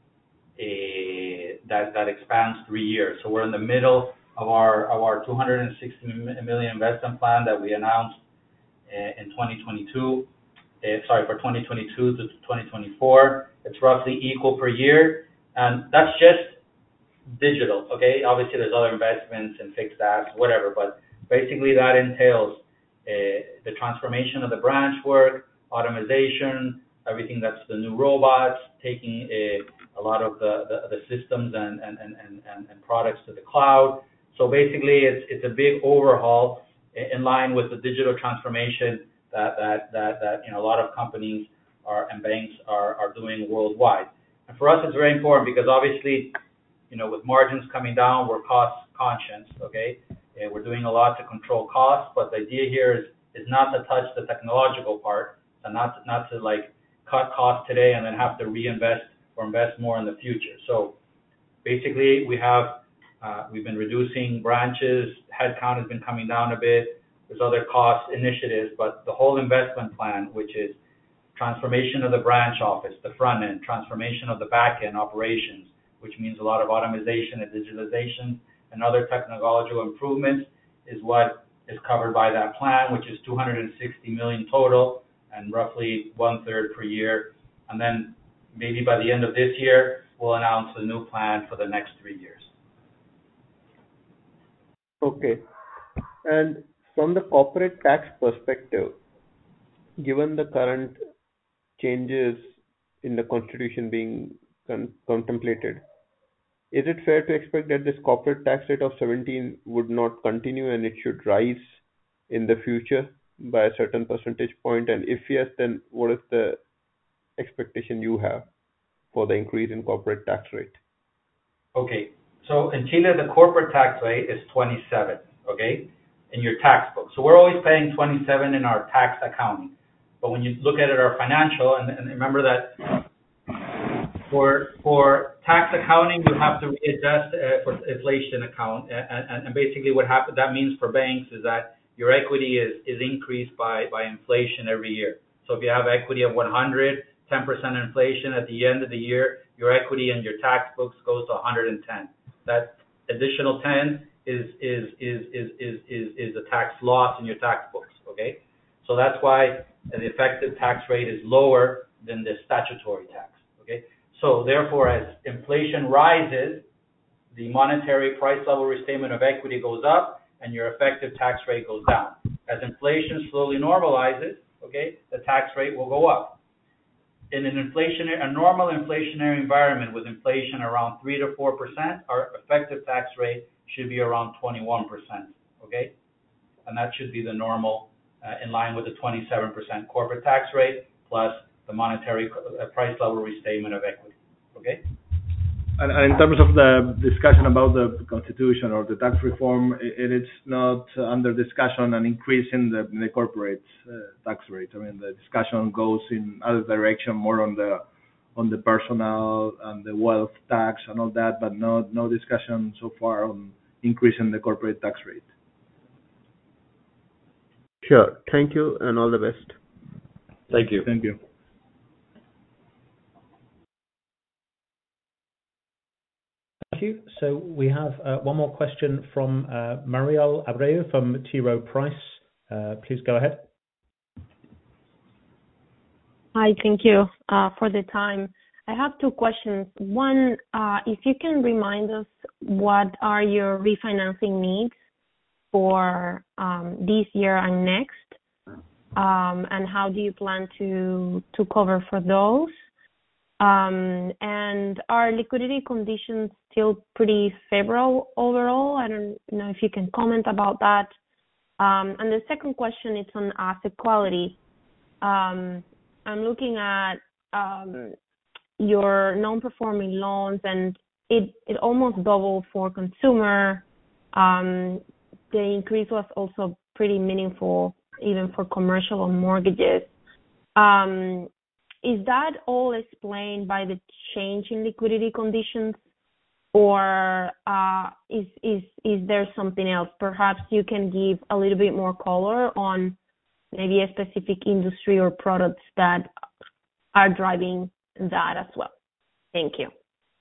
a, that, that expands three years. So we're in the middle of our, of our two hundred sixty million investment plan that we announced uh, in twenty twenty-two. Uh, sorry, for twenty twenty-two to twenty twenty-four. It's roughly equal per year. And that's just digital, okay? Obviously, there's other investments in fixed assets, whatever, but basically that entails uh, the transformation of the branch work, automation, everything that's the new robots, taking a, a lot of the, the, the systems and, and, and, and, and products to the cloud. So basically, it's, it's a big overhaul in line with the digital transformation that, that, that, that you know, a lot of companies are, and banks are, are doing worldwide. And for us, it's very important because obviously, you know, with margins coming down, we're cost conscious, okay? And we're doing a lot to control costs, but the idea here is, is not to touch the technological part, and not to, not to like cut costs today and then have to reinvest or invest more in the future. So basically, we have, uh, we've been reducing branches, headcount has been coming down a bit, there's other cost initiatives, but the whole investment plan, which is transformation of the branch office, the front end, transformation of the back end operations, which means a lot of automation and digitalization and other technological improvements, is what is covered by that plan, which is two hundred sixty million total and roughly one third per year. And then maybe by the end of this year, we'll announce a new plan for the next three years. Okay. And from the corporate tax perspective, given the current changes in the constitution being con- contemplated, is it fair to expect that this corporate tax rate of seventeen would not continue and it should rise in the future by a certain percentage point? And if yes, then what is the expectation you have for the increase in corporate tax rate? Okay, so in Chile, the corporate tax rate is twenty-seven, okay, in your tax book. So we're always paying twenty-seven in our tax accounting. But when you look at it, our financial, and, and remember that for for tax accounting, you have to readjust uh, for inflation account. And, and, and basically what happens, that means for banks is that your equity is, is increased by, by inflation every year. So if you have equity of one hundred, ten percent inflation at the end of the year, your equity in your tax books goes to one hundred ten. That additional ten is is is is is is, is a tax loss in your tax books, okay? So that's why the effective tax rate is lower than the statutory tax, okay? So therefore, as inflation rises, the monetary price level restatement of equity goes up and your effective tax rate goes down. As inflation slowly normalizes, okay, the tax rate will go up. In an inflationary, a normal inflationary environment with inflation around three to four percent, our effective tax rate should be around twenty-one percent, okay? And that should be the normal, uh, in line with the twenty-seven percent corporate tax rate plus the monetary uh, price level restatement of equity, okay? And, and in terms of the discussion about the Constitution or the tax reform, it, it's not under discussion an increase in the, in the corporate uh, tax rate. I mean, the discussion goes in other direction, more on the on the personal and the wealth tax and all that, but no no discussion so far on increasing the corporate tax rate. Sure. Thank you and all the best. Thank you. Thank you. Thank you. So we have uh, one more question from uh, Mariel Abreu from T. Rowe Price. Uh, please go ahead. Hi, thank you uh, for the time. I have two questions. One, uh, if you can remind us what are your refinancing needs for um, this year and next, um, and how do you plan to to cover for those? Um, and are liquidity conditions still pretty favorable overall? I don't know if you can comment about that. Um, and the second question is on asset quality. Um, I'm looking at um, your non-performing loans, and it, it almost doubled for consumer. Um, the increase was also pretty meaningful, even for commercial and mortgages. Um, Is that all explained by the change in liquidity conditions, or uh, is is is there something else? Perhaps you can give a little bit more color on maybe a specific industry or products that are driving that as well. Thank you.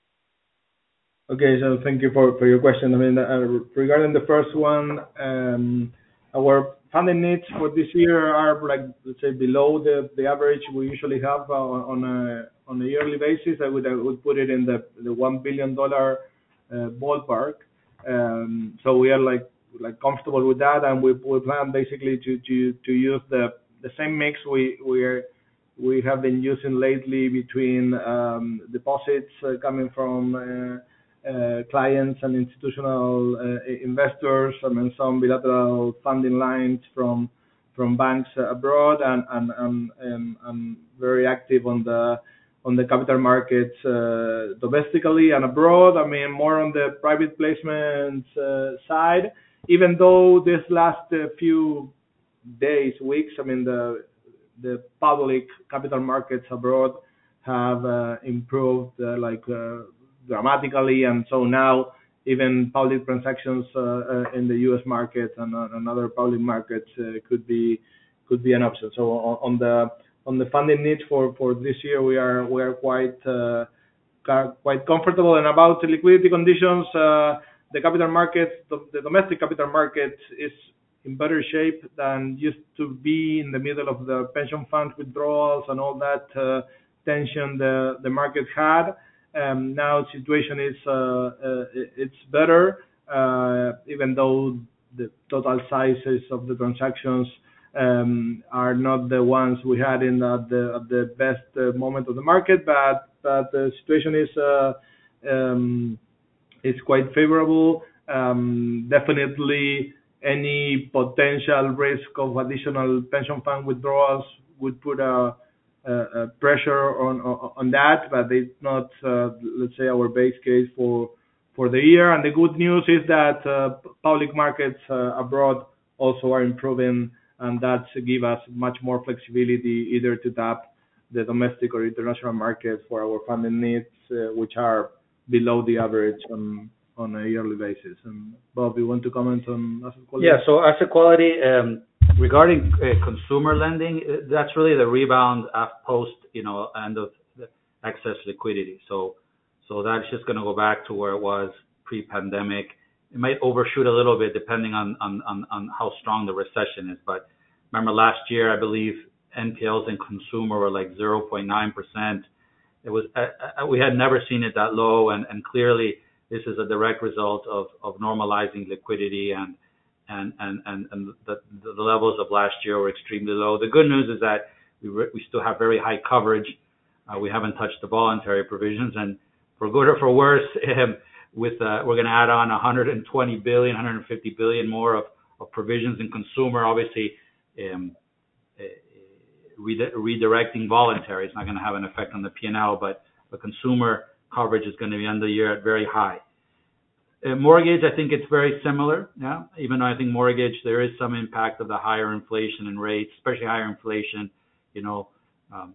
Okay, so thank you for, for your question. I mean, uh, regarding the first one, um, our funding needs for this year are, like, let's say, below the, the average we usually have uh, on a on a yearly basis. I would I would put it in the the one billion dollar uh, ballpark. Um, so we are like like comfortable with that, and we we plan basically to to to use the the same mix we we are we have been using lately between um, deposits uh, coming from Uh, Uh, clients and institutional uh, investors, and then some bilateral funding lines from from banks abroad, and and, and, and, and very active on the on the capital markets uh, domestically and abroad. I mean, more on the private placements uh, side. Even though this last uh, few days, weeks, I mean, the the public capital markets abroad have uh, improved uh, like. Uh, dramatically, and so now even public transactions uh, uh, in the U S market and, uh, and other public markets uh, could be could be an option. So on, on the on the funding needs for, for this year, we are we are quite uh, quite comfortable. And about the liquidity conditions, uh, the capital markets, the, the domestic capital market is in better shape than used to be in the middle of the pension fund withdrawals and all that uh, tension the the market had. Um, now situation is uh, uh, it's better, uh, even though the total sizes of the transactions um, are not the ones we had in uh, the at the best uh, moment of the market, but but the situation is uh, um, is quite favorable. Um, definitely, any potential risk of additional pension fund withdrawals would put a Uh, uh, pressure on, on on that, but it's not, uh, let's say, our base case for for the year. And the good news is that uh, public markets uh, abroad also are improving, and that give us much more flexibility either to tap the domestic or international markets for our funding needs, uh, which are below the average on on a yearly basis. And Bob, you want to comment on asset quality? Yeah. So asset quality. Um, Regarding uh, consumer lending, that's really the rebound post, you know, end of the excess liquidity. So, so that's just going to go back to where it was pre-pandemic. It might overshoot a little bit depending on, on, on, on how strong the recession is. But remember last year, I believe N P Ls in consumer were like zero point nine percent. It was, uh, we had never seen it that low. And, and clearly this is a direct result of, of normalizing liquidity, and and and and, and the, the levels of last year were extremely low. The good news is that we re- we still have very high coverage. Uh, we haven't touched the voluntary provisions, and for good or for worse, um, with uh, we're going to add on one hundred twenty billion, one hundred fifty billion more of, of provisions in consumer. Obviously, um, Re- redirecting voluntary is not going to have an effect on the P and L, but the consumer coverage is going to be end the year at very high. Uh, mortgage, I think it's very similar. Yeah, even though I think mortgage, there is some impact of the higher inflation and rates, especially higher inflation. You know, um,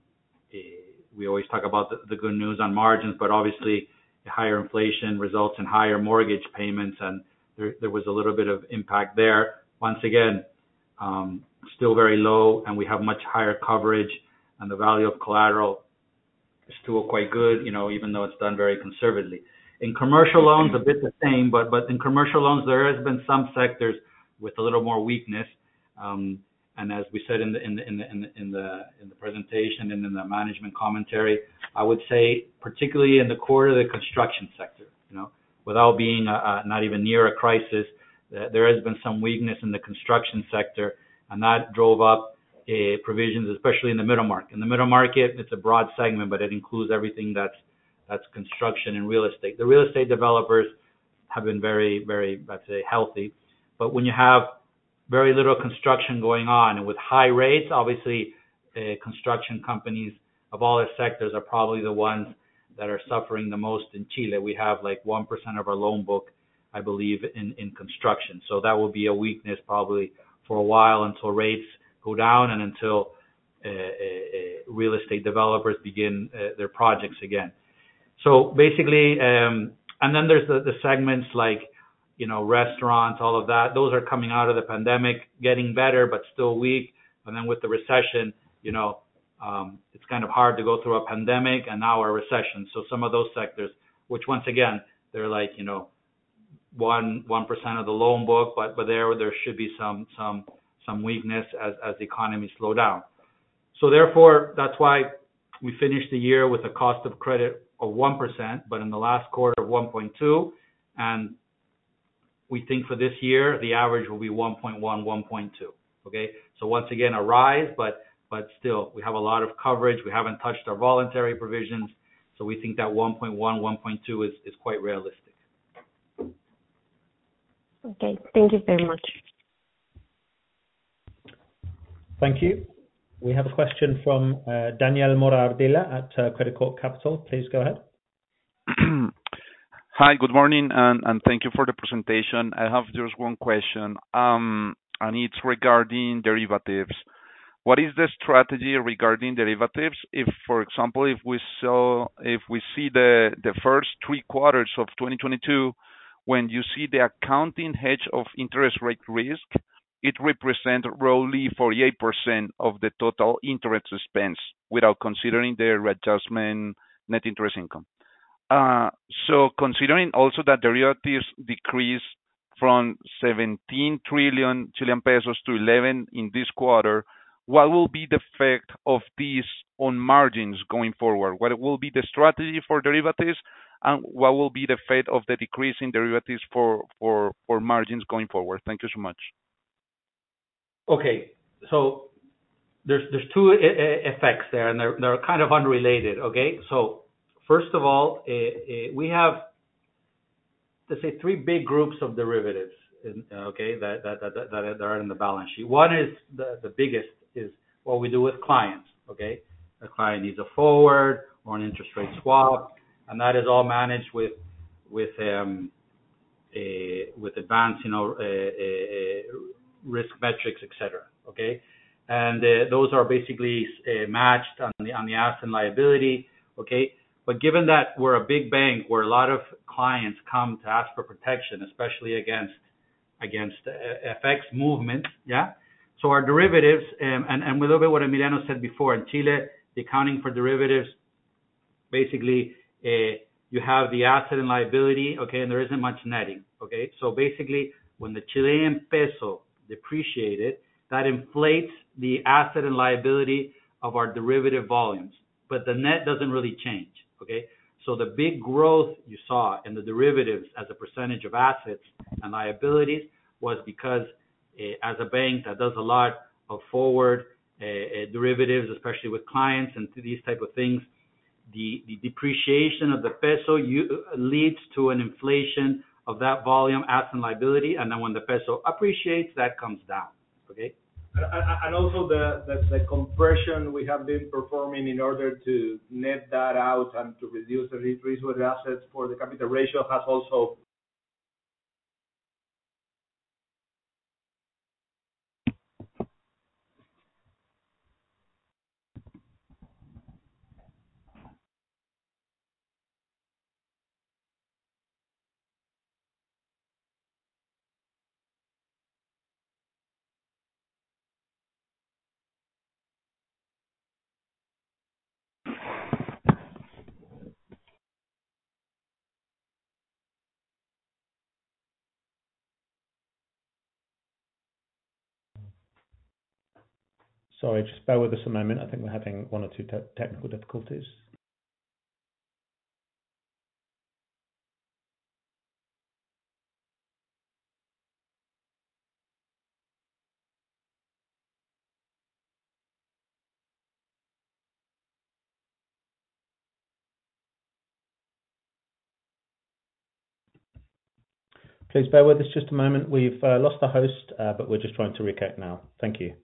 we always talk about the, the good news on margins, but obviously higher inflation results in higher mortgage payments, and there, there was a little bit of impact there. Once again, um, still very low, and we have much higher coverage, and the value of collateral is still quite good, you know, even though it's done very conservatively. In commercial loans, a bit the same, but but in commercial loans, there has been some sectors with a little more weakness. Um, and as we said in the in the in the in the in the, in the presentation and in the management commentary, I would say particularly in the core of the construction sector, you know, without being a, a, not even near a crisis, uh, there has been some weakness in the construction sector. And that drove up uh, provisions, especially in the middle market. In the middle market, it's a broad segment, but it includes everything that's that's construction and real estate. The real estate developers have been very, very, let's say, healthy. But when you have very little construction going on and with high rates, obviously, uh, construction companies of all the sectors are probably the ones that are suffering the most in Chile. We have like one percent of our loan book, I believe, in, in construction. So that will be a weakness probably for a while until rates go down and until uh, uh, real estate developers begin uh, their projects again. So basically, um, and then there's the, the segments like, you know, restaurants, all of that. Those are coming out of the pandemic, getting better, but still weak. And then with the recession, you know, um, it's kind of hard to go through a pandemic and now a recession. So some of those sectors, which once again, they're like, you know, one one percent of the loan book, but but there there should be some some some weakness as as the economy slow down. So therefore, that's why we finished the year with a cost of credit of one percent, but in the last quarter of one point two, and we think for this year the average will be one point one, one point two. Okay, so once again a rise, but but still we have a lot of coverage. We haven't touched our voluntary provisions, so we think that one point one, one point two is is quite realistic. Okay, thank you very much. Thank you. We have a question from uh, Daniel Mora Ardila at uh, Credit Corp Capital. Please go ahead. Hi, good morning, and, and thank you for the presentation. I have just one question, um, and it's regarding derivatives. What is the strategy regarding derivatives? If, for example, if we saw, if we see the the first three quarters of twenty twenty-two, when you see the accounting hedge of interest rate risk, it represents roughly forty-eight percent of the total interest expense without considering the readjustment net interest income. Uh, so considering also that derivatives decrease from seventeen trillion Chilean pesos to eleven in this quarter, what will be the effect of these on margins going forward? What will be the strategy for derivatives, and what will be the effect of the decrease in derivatives for, for, for margins going forward? Thank you so much. Okay, so there's there's two effects there, and they're they're kind of unrelated. Okay, so first of all, uh, uh, we have, let's say, three big groups of derivatives. In, okay, that that, that that that are in the balance sheet. One is the the biggest is what we do with clients. Okay, a client needs a forward or an interest rate swap, and that is all managed with with um a with advanced, you know, a, a, a risk metrics, et cetera. Okay, and uh, those are basically uh, matched on the on the asset and liability. Okay, but given that we're a big bank where a lot of clients come to ask for protection, especially against against uh, F X movement, yeah. So our derivatives, um, and and with a little bit what Emiliano said before, in Chile, the accounting for derivatives, basically, uh, you have the asset and liability, okay, and there isn't much netting, okay. So basically, when the Chilean peso depreciated, that inflates the asset and liability of our derivative volumes, but the net doesn't really change, okay? So the big growth you saw in the derivatives as a percentage of assets and liabilities was because uh, as a bank that does a lot of forward uh, uh, derivatives, especially with clients and these type of things, the, the depreciation of the peso you, uh, leads to an inflation of that volume, asset and liability, and then when the peso appreciates, that comes down. Okay. And also the, the, the compression we have been performing in order to net that out and to reduce the risk-weighted assets for the capital ratio has also. Sorry, just bear with us a moment. I think we're having one or two te technical difficulties. Please bear with us just a moment. We've uh, lost the host, uh, but we're just trying to reconnect now. Thank you.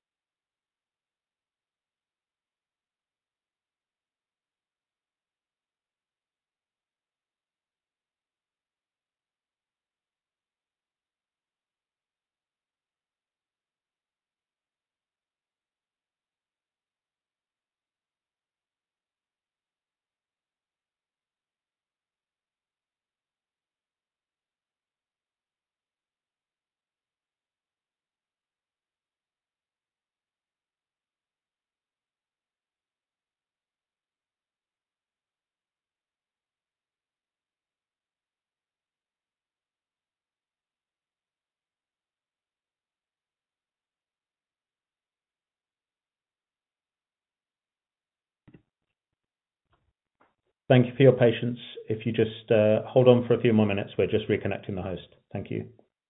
Thank you for your patience. If you just uh, hold on for a few more minutes, we're just reconnecting the host. Thank you.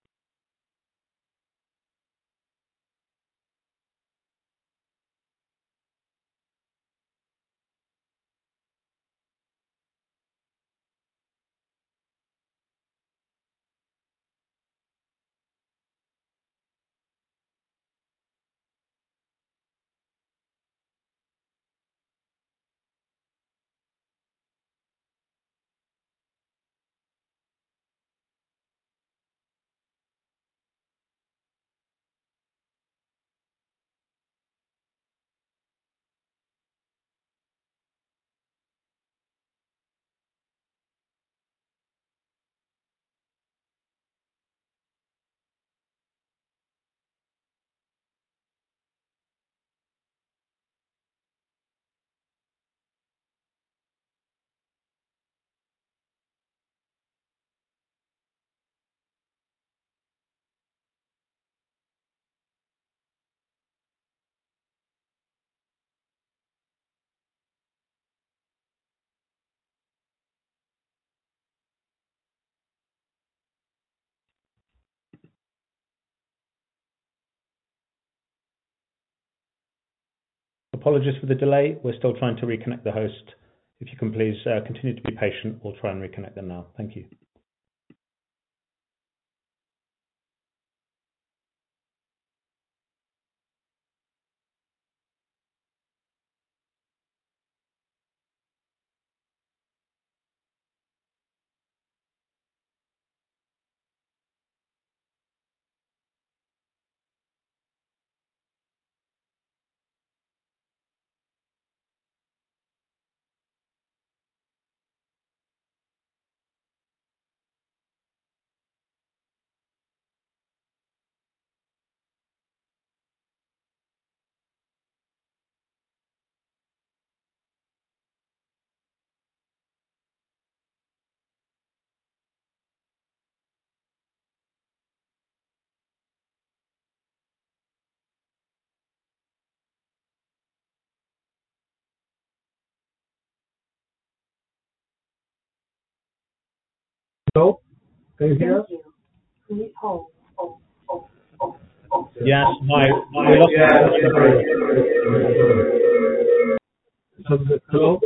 Apologies for the delay. We're still trying to reconnect the host. If you can please uh, continue to be patient, we'll try and reconnect them now. Thank you. Hello? Can you hear us? Please hold. Yes, my, my lost Hello?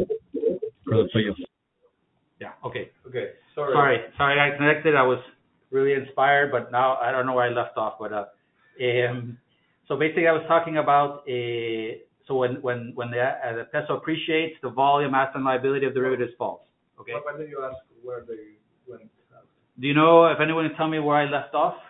Yeah. Okay. Okay. Sorry. Sorry. Sorry. I connected. I was really inspired, but now I don't know where I left off. But uh, um, so basically, I was talking about a. So when when when the, uh, the peso appreciates, the volume, asset, and liability of derivatives falls. Okay. Why did you ask where they went? Do you know if anyone can tell me where I left off?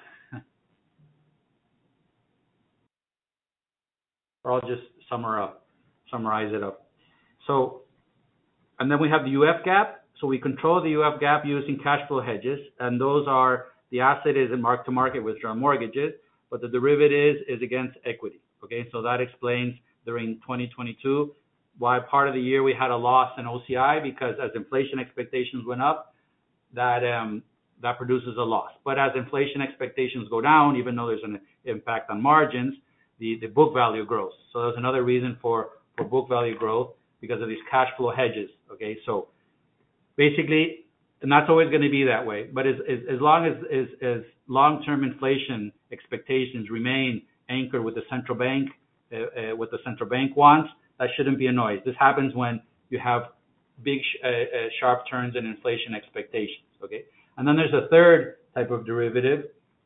Or I'll just summarize up, summarize it up. So, and then we have the U F gap. So we control the U F gap using cash flow hedges, and those are the asset is in mark to market with our mortgages, but the derivative is against equity. Okay, so that explains during twenty twenty-two why part of the year we had a loss in O C I, because as inflation expectations went up, that um, that produces a loss. But as inflation expectations go down, even though there's an impact on margins, the, the book value grows. So there's another reason for, for book value growth because of these cash flow hedges. Okay, so basically, and that's always going to be that way. But as, as, as long as, as, as long-term inflation expectations remain anchored with the central bank, uh, uh, what the central bank wants, that shouldn't be a noise. This happens when you have big sh- uh, uh, sharp turns in inflation expectations. Okay, and then there's a third type of derivative,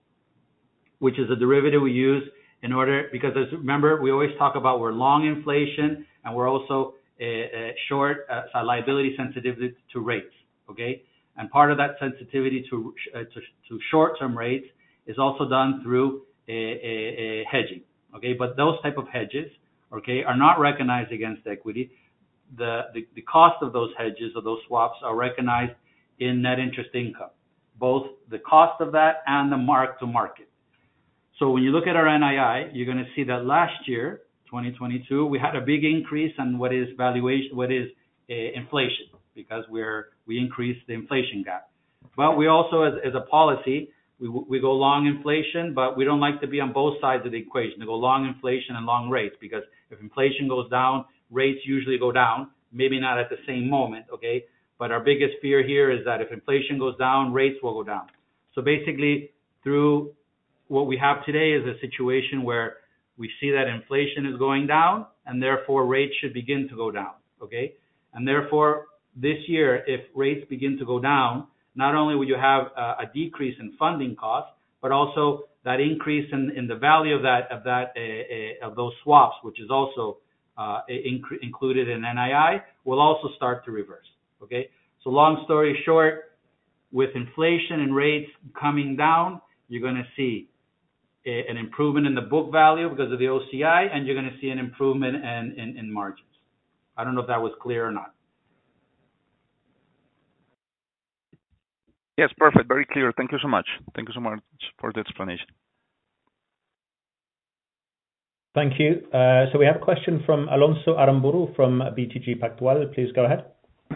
which is a derivative we use in order, because as, remember, we always talk about we're long inflation and we're also uh, uh, short uh, liability sensitivity to rates. Okay, and part of that sensitivity to uh, to, to short-term rates is also done through a, a, a hedging. Okay, but those type of hedges, okay, are not recognized against equity. The, the the cost of those hedges or those swaps are recognized in net interest income, both the cost of that and the mark to market. So when you look at our N I I, you're going to see that last year, twenty twenty-two, we had a big increase on what is valuation, what is uh, inflation, because we're we increased the inflation gap. But we also, as, as a policy, we we go long inflation, but we don't like to be on both sides of the equation, to go long inflation and long rates, because if inflation goes down, rates usually go down, maybe not at the same moment, okay? But our biggest fear here is that if inflation goes down, rates will go down. So basically, through what we have today is a situation where we see that inflation is going down, and therefore rates should begin to go down, okay? And therefore, this year, if rates begin to go down, not only will you have a, a decrease in funding costs, but also that increase in, in the value of that of that uh, uh, of those swaps, which is also uh, inc- included in N I I, will also start to reverse. Okay. So long story short, with inflation and rates coming down, you're going to see a, an improvement in the book value because of the O C I, and you're going to see an improvement in, in, in margins. I don't know if that was clear or not. Yes, perfect. Very clear. Thank you so much. Thank you so much for the explanation. Thank you. Uh, so we have a question from Alonso Aramburu from B T G Pactual. Please go ahead.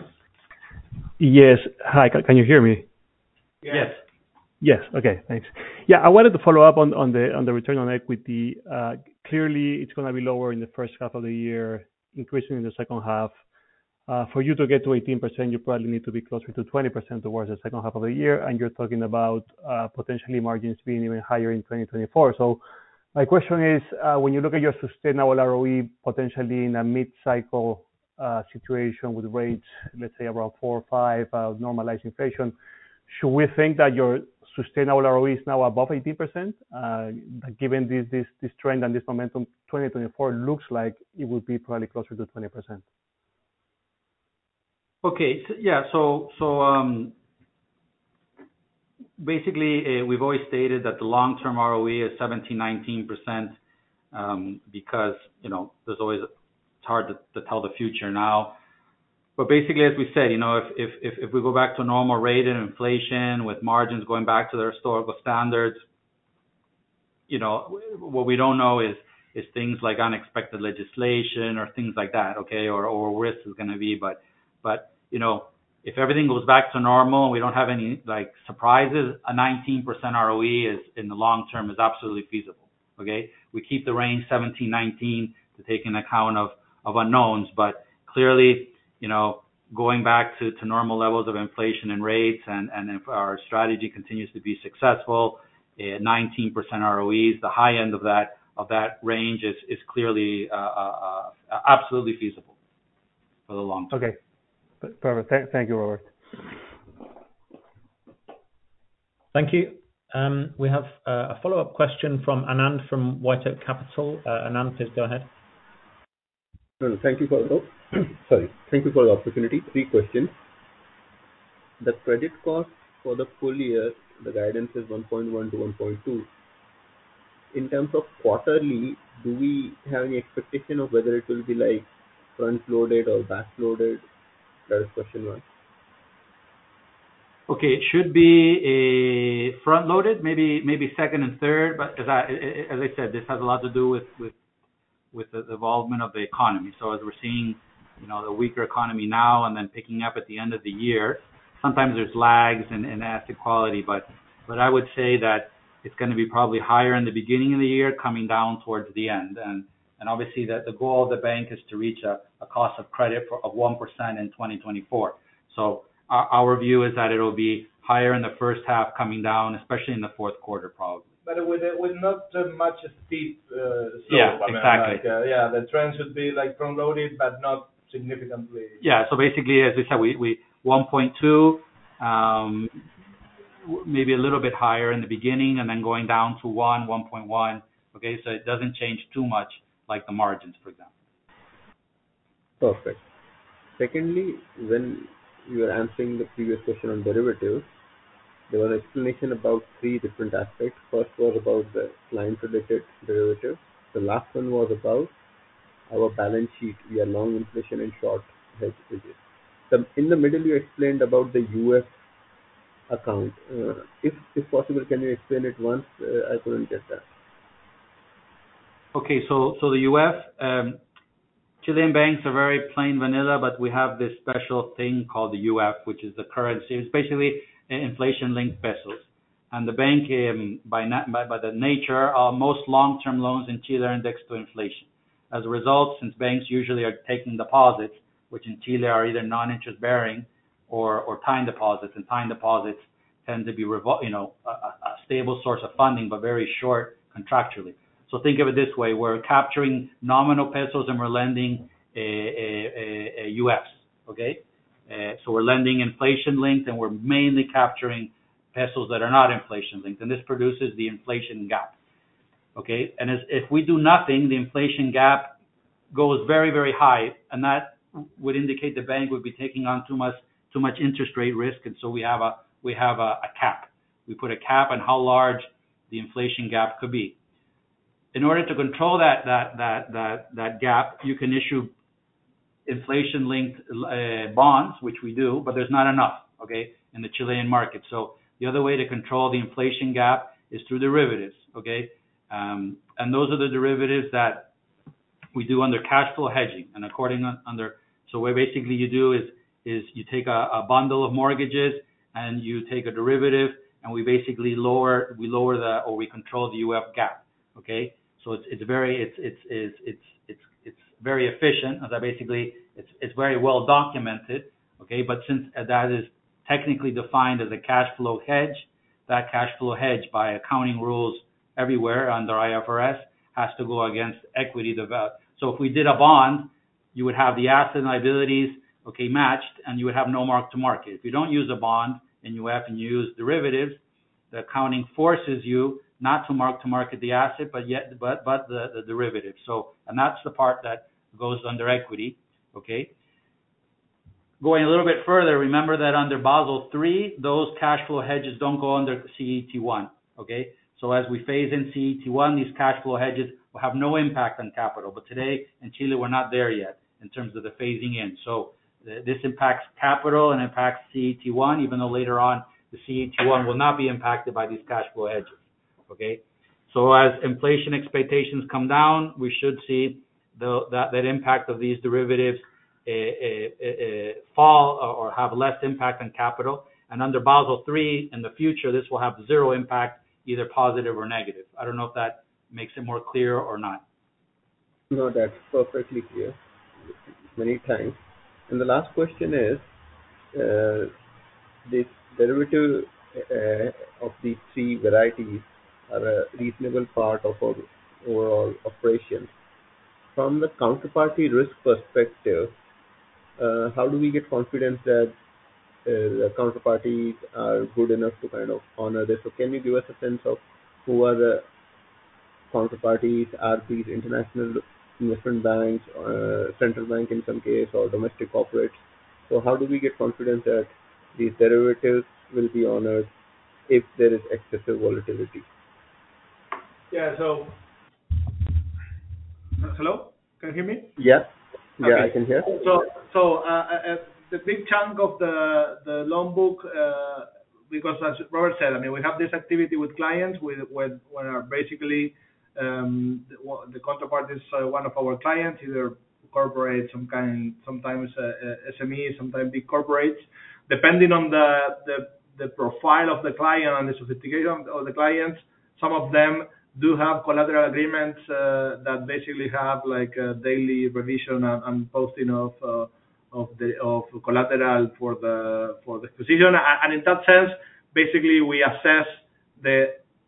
Yes. Hi, can you hear me? Yes. Yes. Okay, thanks. Yeah, I wanted to follow up on, on the on the return on equity. Uh, clearly, it's going to be lower in the first half of the year, increasing in the second half. Uh, for you to get to eighteen percent, you probably need to be closer to twenty percent towards the second half of the year, and you're talking about uh, potentially margins being even higher in twenty twenty-four. So my question is, uh, when you look at your sustainable R O E potentially in a mid-cycle uh, situation with rates, let's say around four or five, uh, normalized inflation, should we think that your sustainable R O E is now above eighteen percent? Uh, given this, this, this trend and this momentum, twenty twenty-four looks like it would be probably closer to twenty percent. Okay. So, yeah. So, so um, basically, uh, we've always stated that the long-term R O E is seventeen, nineteen percent um, because, you know, there's always, it's hard to, to tell the future now. But basically, as we said, you know, if, if, if, if we go back to normal rate and inflation with margins going back to their historical standards, you know, what we don't know is, is things like unexpected legislation or things like that, okay, or, or risk is going to be, but But, you know, if everything goes back to normal and we don't have any, like, surprises, a nineteen percent R O E is, in the long term, is absolutely feasible, okay? We keep the range seventeen, nineteen to take into account of, of unknowns, but clearly, you know, going back to, to normal levels of inflation and rates, and, and if our strategy continues to be successful, uh, nineteen percent R O Es, the high end of that of that range is is clearly uh, uh, uh, absolutely feasible for the long term. Okay, perfect. Th- thank you, Robert. Thank you. Um, we have uh, a follow-up question from Anand from White Oak Capital. Uh, Anand, please go ahead. No, thank you for the sorry. Thank you for the opportunity. Three questions. The credit cost for the full year, the guidance is one point one to one point two. In terms of quarterly, do we have any expectation of whether it will be like front-loaded or back-loaded? That is question one. Okay, it should be a front-loaded, maybe maybe second and third. But as I as I said, this has a lot to do with with with the involvement of the economy. So as we're seeing, you know, the weaker economy now and then picking up at the end of the year, sometimes there's lags in, in asset quality. But but I would say that it's going to be probably higher in the beginning of the year, coming down towards the end. And and obviously that the goal of the bank is to reach a, a cost of credit for, of one percent in twenty twenty-four. So our, our view is that it'll be higher in the first half, coming down, especially in the fourth quarter, probably. But with with not uh, much steep uh, slope. Yeah, I mean, exactly. Like, uh, yeah, the trend should be like front loaded, but not significantly. Yeah. So basically, as we said, we we one point two, um, maybe a little bit higher in the beginning, and then going down to one, one point one. Okay, so it doesn't change too much, like the margins, for example. Perfect. Secondly, when you were answering the previous question on derivatives, there was an explanation about three different aspects. First was about the client-related derivatives. The last one was about our balance sheet. We are long inflation and short hedge hedges. The, in the middle, you explained about the U F account. Uh, if if possible, can you explain it once? Uh, I couldn't get that. Okay, so so the U F, um, Chilean banks are very plain vanilla, but we have this special thing called the U F, which is the currency. It's basically inflation-linked pesos. And the bank, um, by, na- by by the nature, uh, most long-term loans in Chile are indexed to inflation. As a result, since banks usually are taking deposits, which in Chile are either non-interest bearing or, or time deposits, and time deposits tend to be, revol- you know, a, a stable source of funding, but very short contractually. So think of it this way: we're capturing nominal pesos and we're lending a, a, a, a U Fs. Okay, uh, so we're lending inflation-linked, and we're mainly capturing pesos that are not inflation-linked, and this produces the inflation gap. Okay, and as, if we do nothing, the inflation gap goes very, very high, and that would indicate the bank would be taking on too much too much interest rate risk, and so we have a we have a, a cap. We put a cap on how large the inflation gap could be. In order to control that that that that that gap, you can issue inflation-linked uh, bonds, which we do, but there's not enough, okay, in the Chilean market. So the other way to control the inflation gap is through derivatives, okay, um, and those are the derivatives that we do under cash flow hedging. And according on, under, so what basically you do is is you take a, a bundle of mortgages and you take a derivative, and we basically lower we lower the or we control the U F gap, okay. So it's it's very it's it's it's it's it's it's very efficient. As I basically it's it's very well documented, okay. But since that is technically defined as a cash flow hedge, that cash flow hedge by accounting rules everywhere under I F R S has to go against equity develop. So if we did a bond, you would have the asset and liabilities okay matched, and you would have no mark to market. If you don't use a bond in U F and you use derivatives, the accounting forces you not to mark to market the asset, but yet, but but the, the derivative. So, and that's the part that goes under equity. Okay. Going a little bit further, remember that under Basel three, those cash flow hedges don't go under C E T one. Okay. So as we phase in C E T one, these cash flow hedges will have no impact on capital. But today in Chile, we're not there yet in terms of the phasing in. So th- this impacts capital and impacts C E T one, even though later on the C E T one will not be impacted by these cash flow hedges. Okay, so as inflation expectations come down, we should see the, that, that impact of these derivatives uh, uh, uh, fall or have less impact on capital. And under Basel three, in the future, this will have zero impact, either positive or negative. I don't know if that makes it more clear or not. No, that's perfectly clear. Many thanks. And the last question is, uh, this derivative uh, of these three varieties are a reasonable part of our overall operations. From the counterparty risk perspective, uh, how do we get confidence that uh, the counterparties are good enough to kind of honor this? So can you give us a sense of who are the counterparties? Are these international investment banks, uh, central bank in some case, or domestic corporates? So how do we get confidence that these derivatives will be honored if there is excessive volatility? Yeah. So, hello, can you hear me? Yeah. Yeah, okay. I can hear. So, so uh, uh, the big chunk of the the loan book, uh, because as Robert said, I mean, we have this activity with clients with when when are basically um, the, the counterpart is uh, one of our clients, either corporate, some kind, sometimes uh, S M Es, sometimes big corporates, depending on the, the the profile of the client and the sophistication of the clients. Some of them do have collateral agreements uh, that basically have like a daily revision and, and posting of uh, of the of collateral for the for the exposition, and in that sense, basically we assess the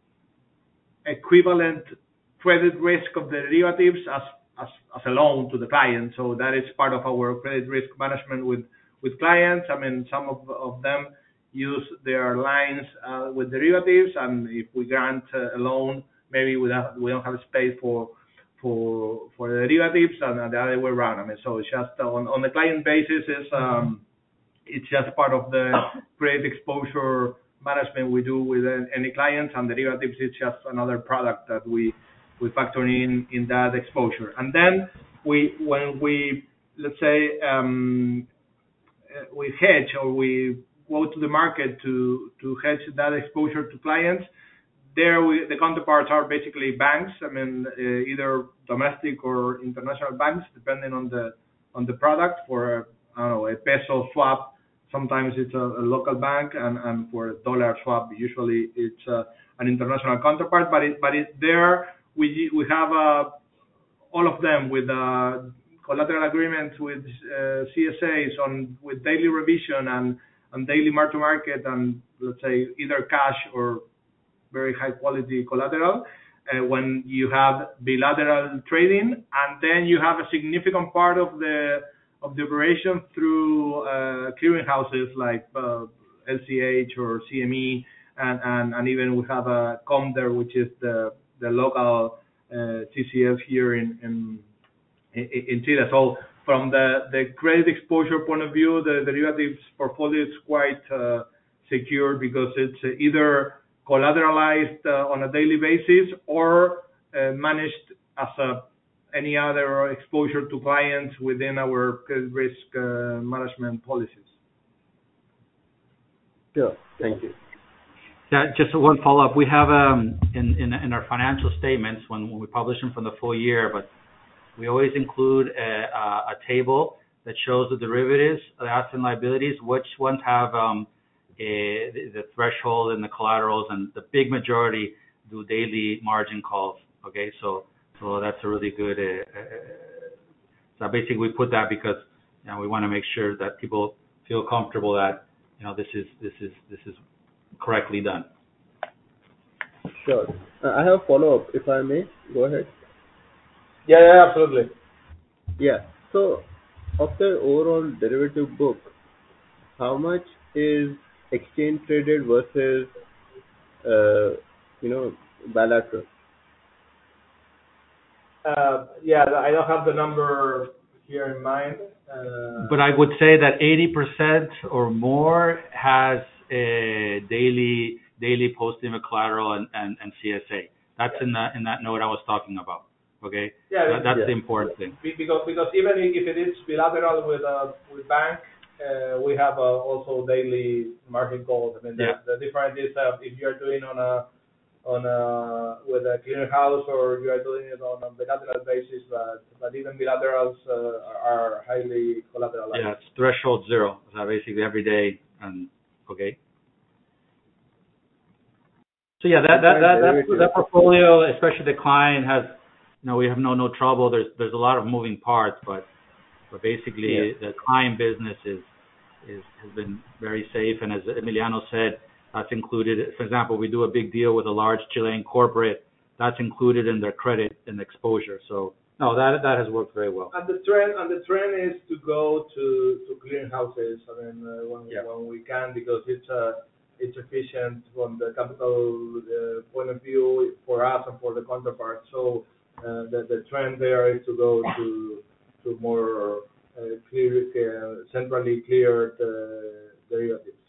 equivalent credit risk of the derivatives as as as a loan to the client. So that is part of our credit risk management with with clients. I mean, some of of them use their lines uh, with derivatives, and if we grant uh, a loan, maybe we don't we don't have space for for for the derivatives, and the other way around. I mean, so it's just on on the client basis, is um it's just part of the credit exposure management we do with any clients, and derivatives is just another product that we we factor in in that exposure. And then we when we let's say um, we hedge or we go to the market to to hedge that exposure to clients, there we, the counterparts are basically banks. I mean, uh, either domestic or international banks, depending on the on the product. For I don't know, a peso swap, sometimes it's a, a local bank, and, and for a dollar swap, usually it's uh, an international counterpart. But it, but it, there we we have uh, all of them with uh, collateral agreements with uh, C S As on with daily revision and and daily mark to market, and let's say either cash or very high quality collateral. Uh, when you have bilateral trading, and then you have a significant part of the of the operation through uh, clearing houses like uh, L C H or C M E, and, and, and even we have a Comder, which is the the local uh, T C F here in, in in Chile. So from the, the credit exposure point of view, the derivatives portfolio is quite uh, secure, because it's either collateralized uh, on a daily basis or uh, managed as a any other exposure to clients within our credit risk uh, management policies. Sure. Thank you. Yeah, just one follow-up. We have um, in, in in our financial statements, when, when we publish them from the full year, but we always include a, a, a table that shows the derivatives, the assets and liabilities, which ones have um, a, the, the threshold and the collaterals, and the big majority do daily margin calls. Okay, so so that's a really good. Uh, uh, so basically, we put that because you know, we want to make sure that people feel comfortable that you know this is this is this is correctly done. Sure. Uh, I have a follow-up, if I may. Go ahead. Yeah, yeah, absolutely. Yeah. So, of the overall derivative book, how much is exchange traded versus, uh, you know, bilateral? Uh, yeah, I don't have the number here in mind. Uh, but I would say that eighty percent or more has a daily daily posting of collateral and, and, and C S A. That's yeah. in that in that note I was talking about. Okay. Yeah, that, that's yeah. the important thing. Because because even if it is bilateral with uh, with bank, uh, we have uh, also daily margin calls. I mean, the, yeah. the difference is uh, if you are doing on a on a with a clearing house, or you are doing it on a bilateral basis, but but even bilaterals uh, are highly collateralized. Yeah, it's threshold zero. So basically every day, and okay. So yeah, that that that that, that portfolio, especially the client, has, you know, we have no no trouble. There's there's a lot of moving parts, but But basically, Yeah. the client business is, is has been very safe. And as Emiliano said, that's included. For example, we do a big deal with a large Chilean corporate. That's included in their credit and exposure. So no, that that has worked very well. And the trend and the trend is to go to to clearinghouses. I mean, uh, when Yeah. when we can, because it's uh, it's efficient from the capital uh, point of view for us and for the counterpart. So uh, the the trend there is to go to to more uh, clear uh, centrally cleared uh, derivatives.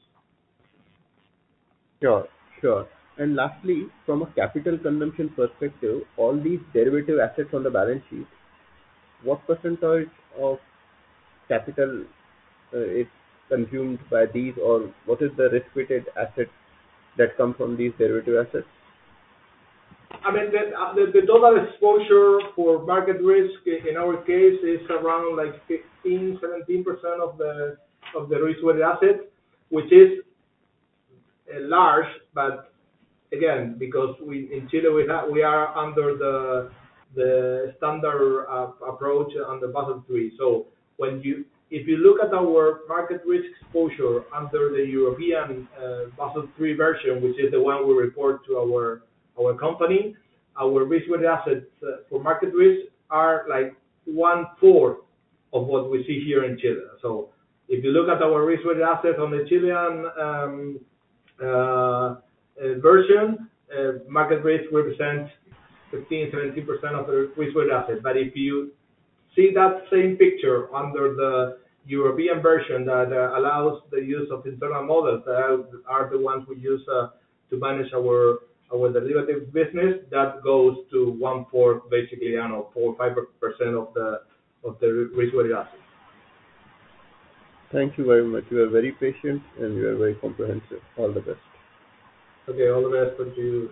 Sure, sure. And lastly, from a capital consumption perspective, all these derivative assets on the balance sheet, what percentage of capital uh, is consumed by these, or what is the risk-weighted assets that come from these derivative assets? I mean, the, uh, the, the total exposure for market risk i- in our case is around like fifteen, seventeen percent of the of the risk-weighted assets, which is uh, large, but again, because we in Chile we have we are under the the standard uh, approach under Basel three. So when you if you look at our market risk exposure under the European uh, Basel three version, which is the one we report to our our company, our risk-weighted assets uh, for market risk are like one fourth of what we see here in Chile. So if you look at our risk-weighted assets on the Chilean um, uh, uh, version, uh, market risk represents fifteen, seventeen percent of the risk-weighted assets. But if you see that same picture under the European version that uh, allows the use of internal models that are, are the ones we use uh, to manage our our derivative business, that goes to one fourth, basically, I don't know, four or five percent of the of the risk-weighted assets. Thank you very much. You are very patient and you are very comprehensive. All the best. Okay, all the best to you.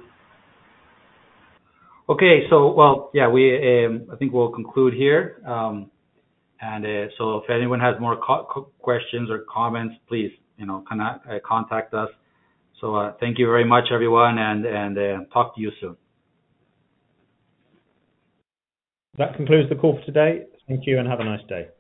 Okay, so well, yeah, we um, I think we'll conclude here. Um, and uh, so if anyone has more co- co- questions or comments, please, you know, connect, uh, contact us. So uh, thank you very much, everyone, and and uh, talk to you soon. That concludes the call for today. Thank you and have a nice day.